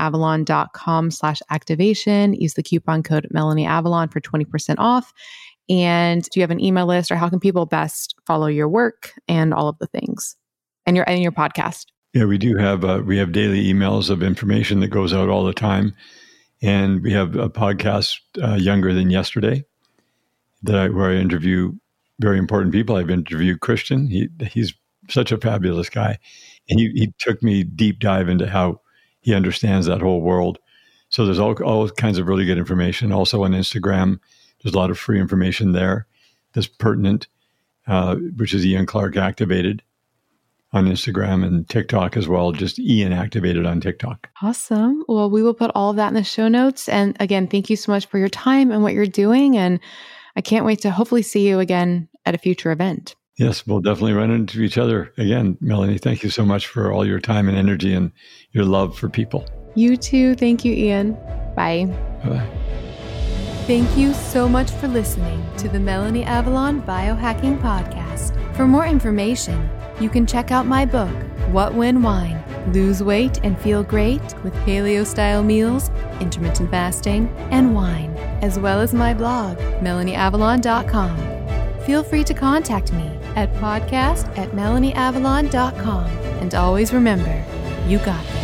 melanieavalon.com/activation. Use the coupon code MelanieAvalon for 20% off. And do you have an email list, or how can people best follow your work and all of the things and your podcast? Yeah, we do have daily emails of information that goes out all the time. And we have a podcast, Younger Than Yesterday, where I interview very important people. I've interviewed Christian. He's such a fabulous guy. And he took me deep dive into how he understands that whole world. So there's all kinds of really good information. Also on Instagram, there's a lot of free information there that's pertinent, which is Ian Clark Activated on Instagram, and TikTok as well, just Ian Activated on TikTok. Awesome. Well, we will put all of that in the show notes. And again, thank you so much for your time and what you're doing. And I can't wait to hopefully see you again at a future event. Yes, we'll definitely run into each other again. Melanie, thank you so much for all your time and energy and your love for people. You too. Thank you, Ian. Bye. Bye-bye. Thank you so much for listening to the Melanie Avalon Biohacking Podcast. For more information, you can check out my book, What When Wine? Lose weight and feel great with paleo-style meals, intermittent fasting, and wine, as well as my blog, MelanieAvalon.com. Feel free to contact me at podcast@MelanieAvalon.com. And always remember, you got this.